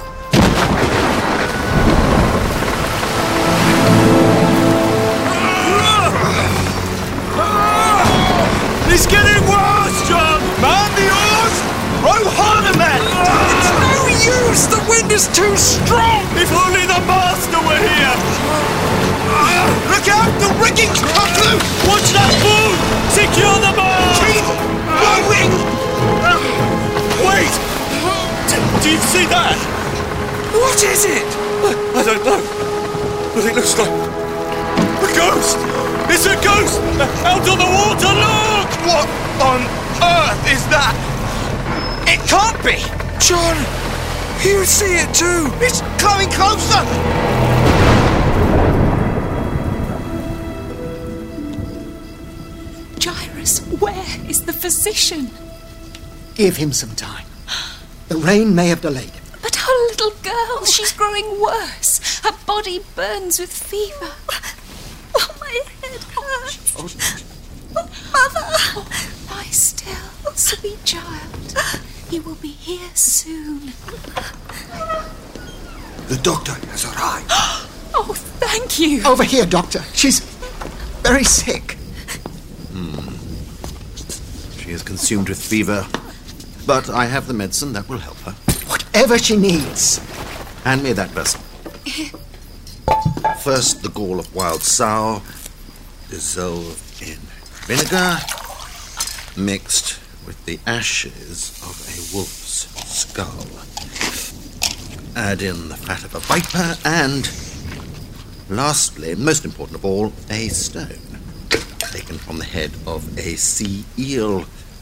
It's getting worse, John! Man the oars! Row harder, man!
It's no use! The wind is too strong!
If only the master were here!
Uh, look out! The rigging's cut loose!
Watch that boom! Secure the bar!
Keep rowing!
Wait! Do, do you see that?
What is it?
I, I don't know. But it looks like a ghost! It's a ghost! Out on the water, look!
What on earth is that? It can't be! John, you see it too! It's coming closer!
Jairus, where is the physician?
Give him some time. The rain may have delayed him.
But our little girl, she's growing worse. Her body burns with fever.
Oh, my head hurts. Oh, Mother!
Oh, lie still, sweet child. He will be here soon.
The doctor has arrived.
Oh, thank you.
Over here, Doctor. She's very sick.
Hmm. She is consumed with fever, but I have the medicine that will help her.
Whatever she needs.
Hand me that vessel. First, the gall of wild sow, dissolved in vinegar, mixed with the ashes of a wolf's skull. Add in the fat of a viper and, lastly, most important of all, a stone taken from the head of a sea eel.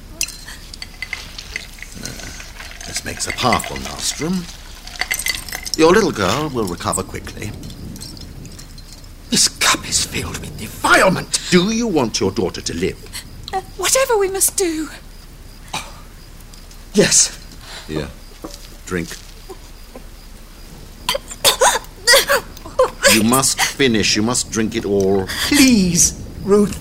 Uh, this makes a powerful nostrum. Your little girl will recover quickly.
This cup is filled with defilement.
Do you want your daughter to live?
Uh, whatever we must do.
Yes.
Here, drink. You must finish. You must drink it all.
Please, Ruth.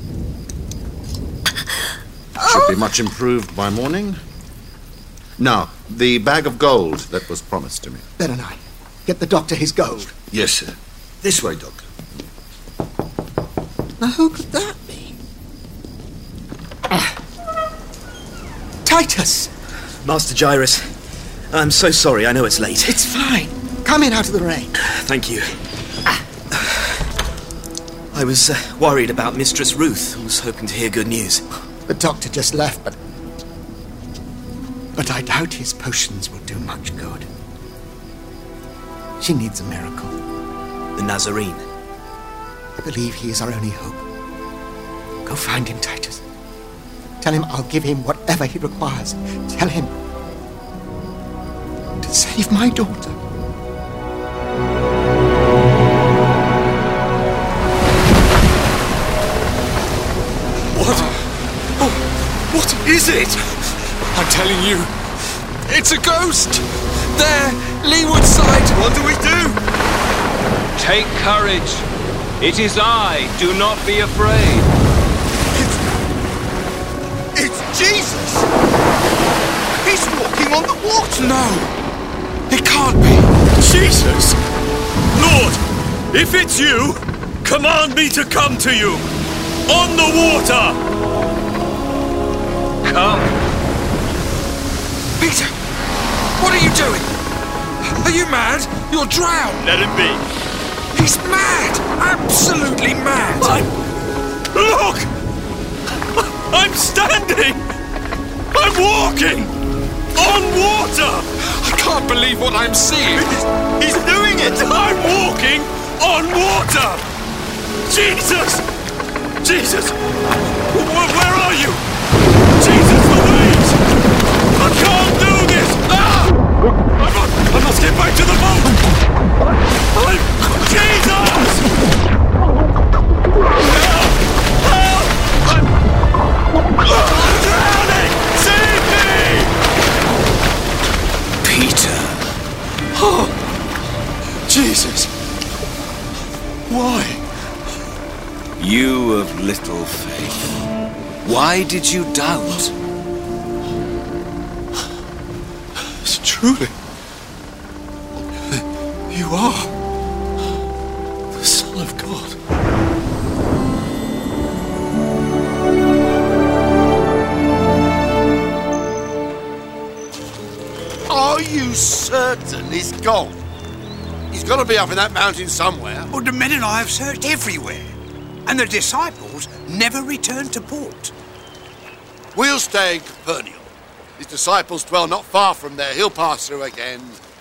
Should be much improved by morning. Now, the bag of gold that was promised to me.
Ben and I. Get the doctor his gold.
Yes, sir. This way, Doctor.
Now, who could that be? Titus!
Master Gyrus, I'm so sorry. I know it's late.
It's fine. Come in out of the rain.
Thank you. I was uh, worried about Mistress Ruth. I was hoping to hear good news.
The doctor just left, but... But I doubt his potions will do much good. She needs a miracle.
The Nazarene.
I believe he is our only hope. Go find him, Titus. Tell him I'll give him whatever he requires. Tell him to save my daughter.
What? Oh, what is it? I'm telling you, it's a ghost! There, leeward side! What do we do?
Take courage. It is I. Do not be afraid.
It's, it's Jesus! He's walking on the water!
No, it can't be.
Jesus! Lord, if it's you, command me to come to you. On the water!
Come.
Peter, what are you doing? Are you mad? You'll drown.
Let him be.
He's mad! Absolutely mad!
I'm... Look! I'm standing! I'm walking! On water!
I can't believe what I'm seeing!
He's, he's doing it! I'm walking on water! Jesus! Jesus! Where, where are you? Jesus, the waves! I can't do this! Ah! I must, I must get back to the boat! I'm... Jesus! Help! Help! I'm... I'm drowning! Save me!
Peter! Oh! Jesus! Why?
You of little faith. Why did you doubt?
It's truly... You are... the Son of God.
Are you certain he's gone? He's got to be up in that mountain somewhere.
Well, the men and I have searched everywhere. And the disciples never returned to port.
We'll stay in Capernaum. His disciples dwell not far from there. He'll pass through again.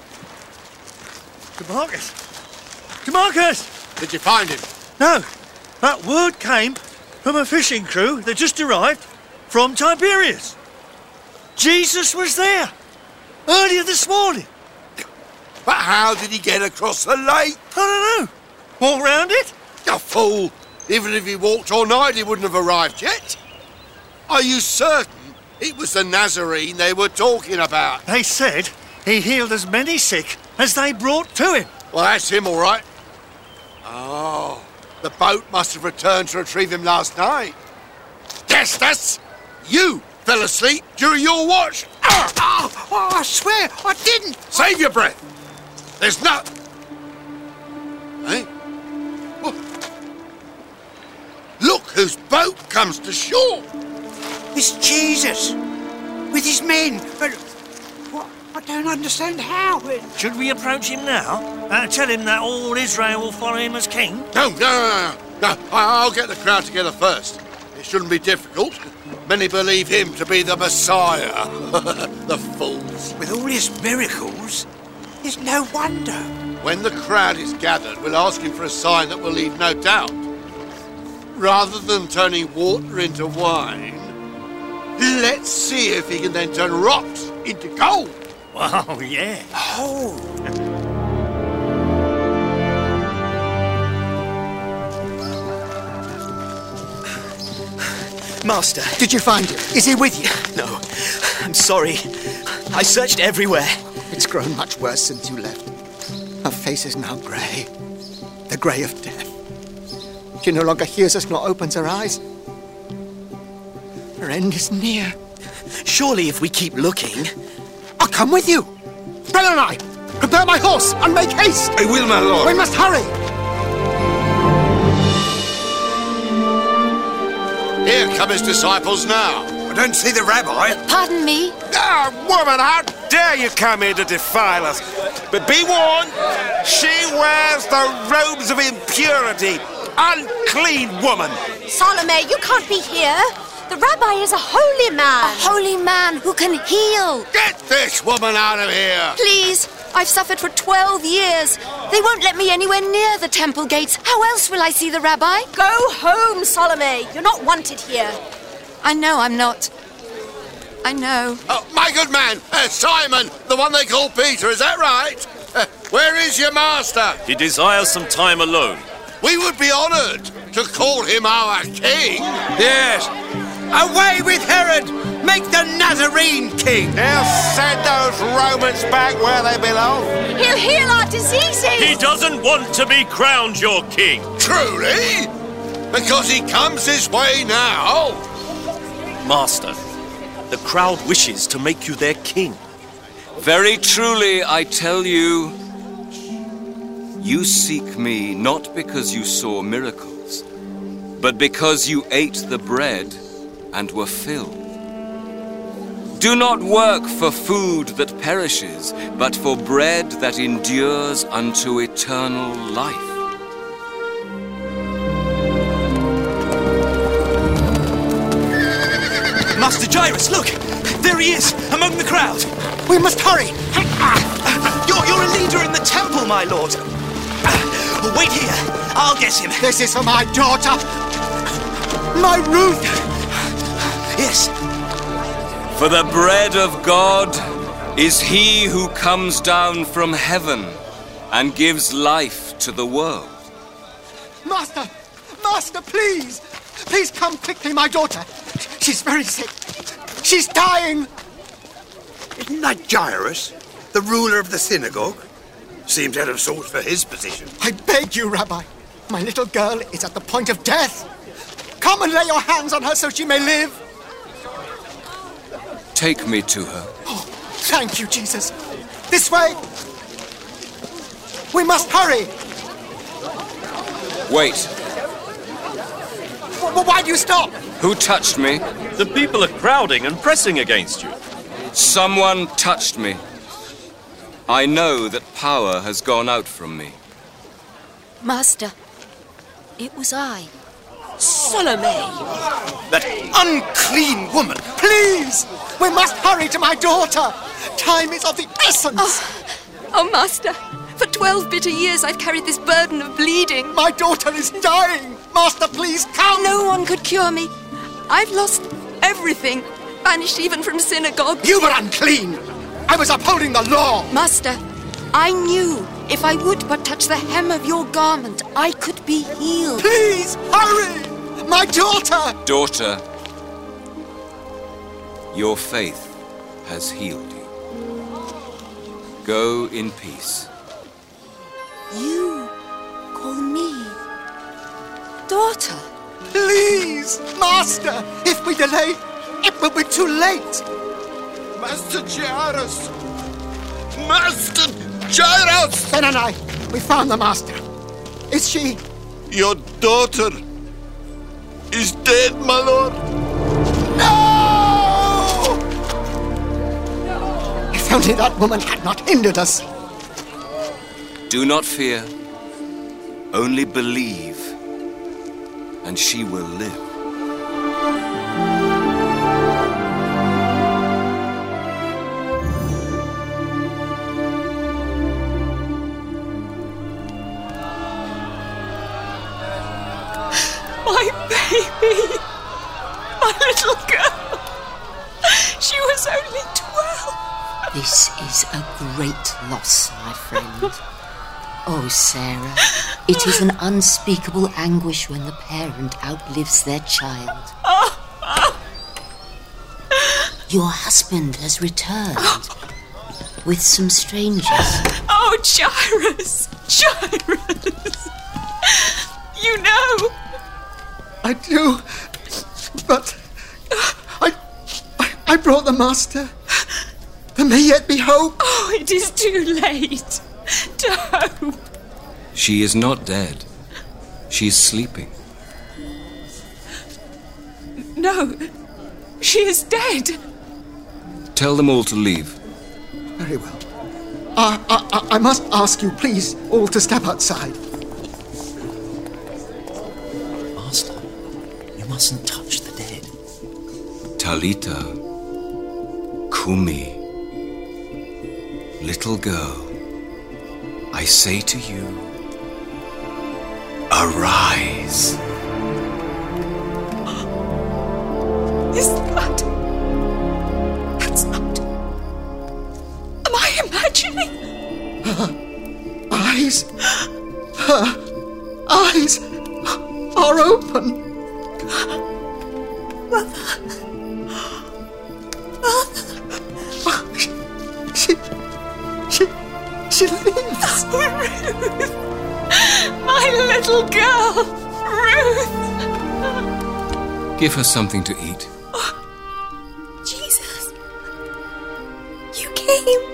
Demarcus! Demarcus!
Did you find him?
No. That word came from a fishing crew that just arrived from Tiberias. Jesus was there earlier this morning.
But how did he get across the lake?
I don't know. Walk round it?
You fool! Even if he walked all night, he wouldn't have arrived yet. Are you certain it was the Nazarene they were talking about?
They said he healed as many sick as they brought to him.
Well, that's him, all right. Oh, the boat must have returned to retrieve him last night. Yes, that's you fell asleep during your watch.
Oh, oh, I swear, I didn't.
Save your breath. There's no... Hey? What? Look whose boat comes to shore.
It's Jesus. With his men. But what? I don't understand how.
Should we approach him now and tell him that all Israel will follow him as king?
No, no, no, no. no I- I'll get the crowd together first. It shouldn't be difficult. Many believe him to be the Messiah. The fools.
With all his miracles, it's no wonder.
When the crowd is gathered, we'll ask him for a sign that will leave no doubt. Rather than turning water into wine, let's see if he can then turn rocks into gold.
Wow, yeah.
Oh.
Master.
Did you find him? Is he with you?
No. I'm sorry. I searched everywhere.
It's grown much worse since you left. Her face is now grey. The grey of death. She no longer hears us nor opens her eyes. Her end is near.
Surely if we keep looking...
I'll come with you. Brother and I, prepare my horse and make haste.
I will, my lord.
We must hurry.
Here come his disciples now.
I don't see the rabbi.
Pardon me?
Ah, woman, how dare you come here to defile us? But be warned, she wears the robes of impurity. Unclean woman.
Salome, you can't be here. The rabbi is a holy man. A holy man who can heal.
Get this woman out of here.
Please, I've suffered for twelve years. They won't let me anywhere near the temple gates. How else will I see the rabbi? Go home, Salome. You're not wanted here. I know I'm not. I know.
Oh, my good man, uh, Simon, the one they call Peter, is that right? Uh, where is your master?
He desires some time alone.
We would be honoured to call him our king.
Yes. Away with Herod! Make the Nazarene king!
Now send those Romans back where they belong.
He'll heal our diseases.
He doesn't want to be crowned your king.
Truly? Because he comes this way now?
Master, the crowd wishes to make you their king.
Very truly, I tell you, you seek me not because you saw miracles, but because you ate the bread and were filled. Do not work for food that perishes, but for bread that endures unto eternal life.
Master Jairus, look! There he is, among the crowd!
We must hurry!
You're, you're a leader in the temple, my lord! Wait here, I'll get him.
This is for my daughter! My Ruth!
Yes.
For the bread of God is he who comes down from heaven and gives life to the world.
Master! Master, please! Please come quickly, my daughter. She's very sick. She's dying.
Isn't that Jairus, the ruler of the synagogue? Seems out of sorts for his position.
I beg you, Rabbi. My little girl is at the point of death. Come and lay your hands on her so she may live.
Take me to her.
Oh, thank you, Jesus. This way. We must hurry.
Wait.
W- why do you stop?
Who touched me?
The people are crowding and pressing against you.
Someone touched me. I know that power has gone out from me.
Master, it was I. Salome!
That unclean woman!
Please! We must hurry to my daughter! Time is of the essence!
Oh, oh, Master, for twelve bitter years I've carried this burden of bleeding.
My daughter is dying! Master, please come!
No one could cure me. I've lost everything, banished even from synagogue.
You were unclean! I was upholding the law!
Master, I knew if I would but touch the hem of your garment, I could be healed.
Please, hurry! My daughter!
Daughter, your faith has healed you. Go in peace.
You call me daughter?
Please, Master! If we delay, it will be too late!
Master Jairus! Master Jairus!
Ben and I, we found the Master. Is she?
Your daughter is dead, my lord.
No! If only that woman had not hindered us.
Do not fear. Only believe, and she will live.
My baby! My little girl! She was only twelve!
This is a great loss, my friend. Oh, Sarah, it is an unspeakable anguish when the parent outlives their child. Your husband has returned. with some strangers.
Oh, Jairus! Jairus! You know!
I do, but I, I, I brought the Master. There may yet be hope.
Oh, it is too late to hope.
She is not dead. She is sleeping.
No, she is dead.
Tell them all to leave.
Very well. I, I, I must ask you, please, all to step outside.
Master, you mustn't touch the dead.
Talita, Kumi, little girl, I say to you, arise.
Is that... That's not... Am I imagining?
Her eyes... Her eyes are open.
Mother... Mother...
She... She... She lives.
Ruth! My little girl! Ruth!
Give her something to eat.
Jesus, you came.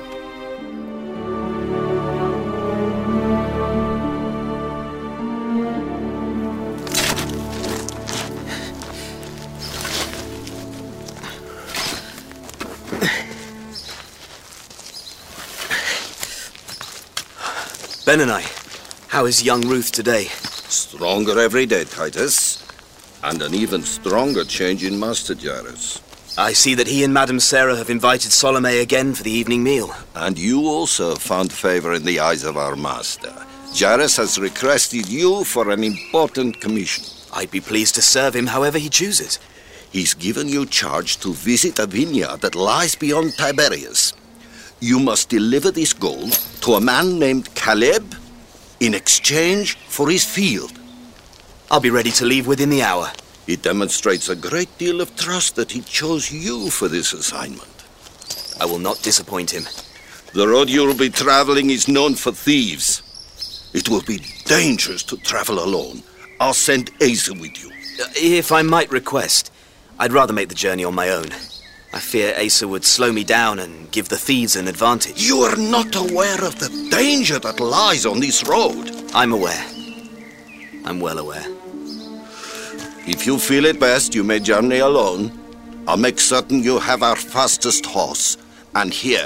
Benoni, how is young Ruth today?
Stronger every day, Titus. And an even stronger change in Master Jairus.
I see that he and Madame Sarah have invited Salome again for the evening meal.
And you also found favor in the eyes of our master. Jairus has requested you for an important commission.
I'd be pleased to serve him however he chooses.
He's given you charge to visit a vineyard that lies beyond Tiberias. You must deliver this gold to a man named Caleb in exchange for his field.
I'll be ready to leave within the hour.
It demonstrates a great deal of trust that he chose you for this assignment.
I will not disappoint him.
The road you'll be traveling is known for thieves. It will be dangerous to travel alone. I'll send Asa with you.
If I might request, I'd rather make the journey on my own. I fear Asa would slow me down and give the thieves an advantage.
You are not aware of the danger that lies on this road.
I'm aware. I'm well aware.
If you feel it best, you may journey alone. I'll make certain you have our fastest horse. And here,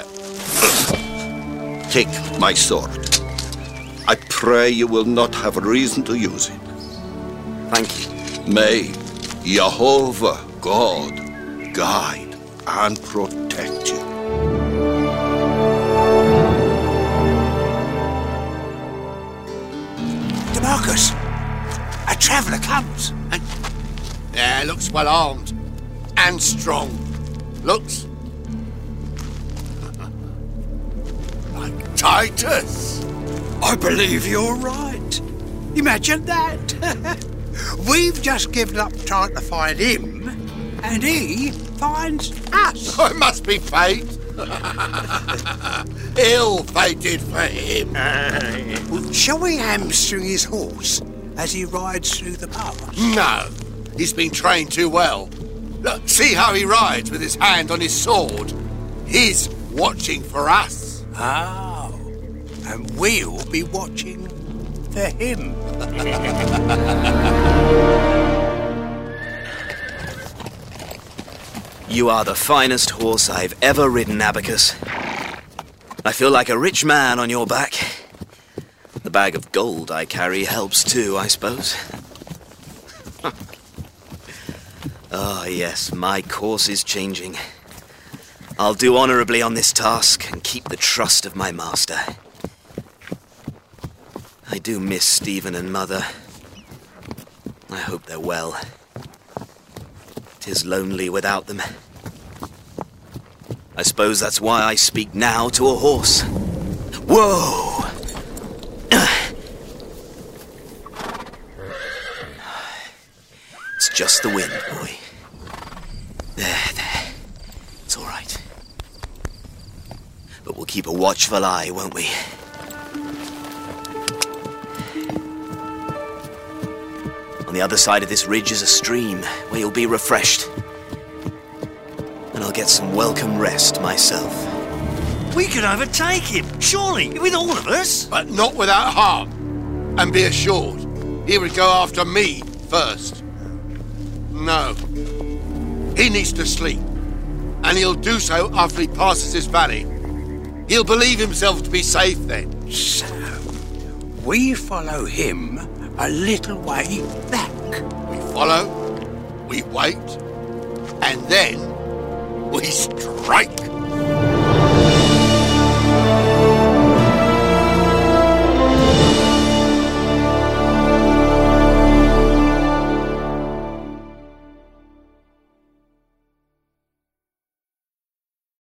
take my sword. I pray you will not have reason to use it.
Thank you.
May Jehovah God guide and protect you.
DeMarcus, a traveller comes.
And, yeah, looks well armed and strong. Looks like Titus.
I believe you're right. Imagine that. We've just given up trying to find him, and he finds us.
Oh, it must be fate. Ill-fated for him.
Well, shall we hamstring his horse as he rides through the pass?
No, he's been trained too well. Look, see how he rides with his hand on his sword. He's watching for us.
Oh, and we'll be watching for him.
You are the finest horse I've ever ridden, Abacus. I feel like a rich man on your back. The bag of gold I carry helps too, I suppose. Ah, yes, my course is changing. I'll do honourably on this task and keep the trust of my master. I do miss Stephen and Mother. I hope they're well. 'Tis lonely without them. I suppose that's why I speak now to a horse. Whoa! It's just the wind, boy. There, there. It's all right. But we'll keep a watchful eye, won't we? On the other side of this ridge is a stream where you'll be refreshed. And I'll get some welcome rest myself.
We could overtake him, surely, with all of us.
But not without harm. And be assured, he would go after me first. No. He needs to sleep. And he'll do so after he passes this valley. He'll believe himself to be safe then.
So, we follow him a little way back.
We follow, we wait, and then we strike.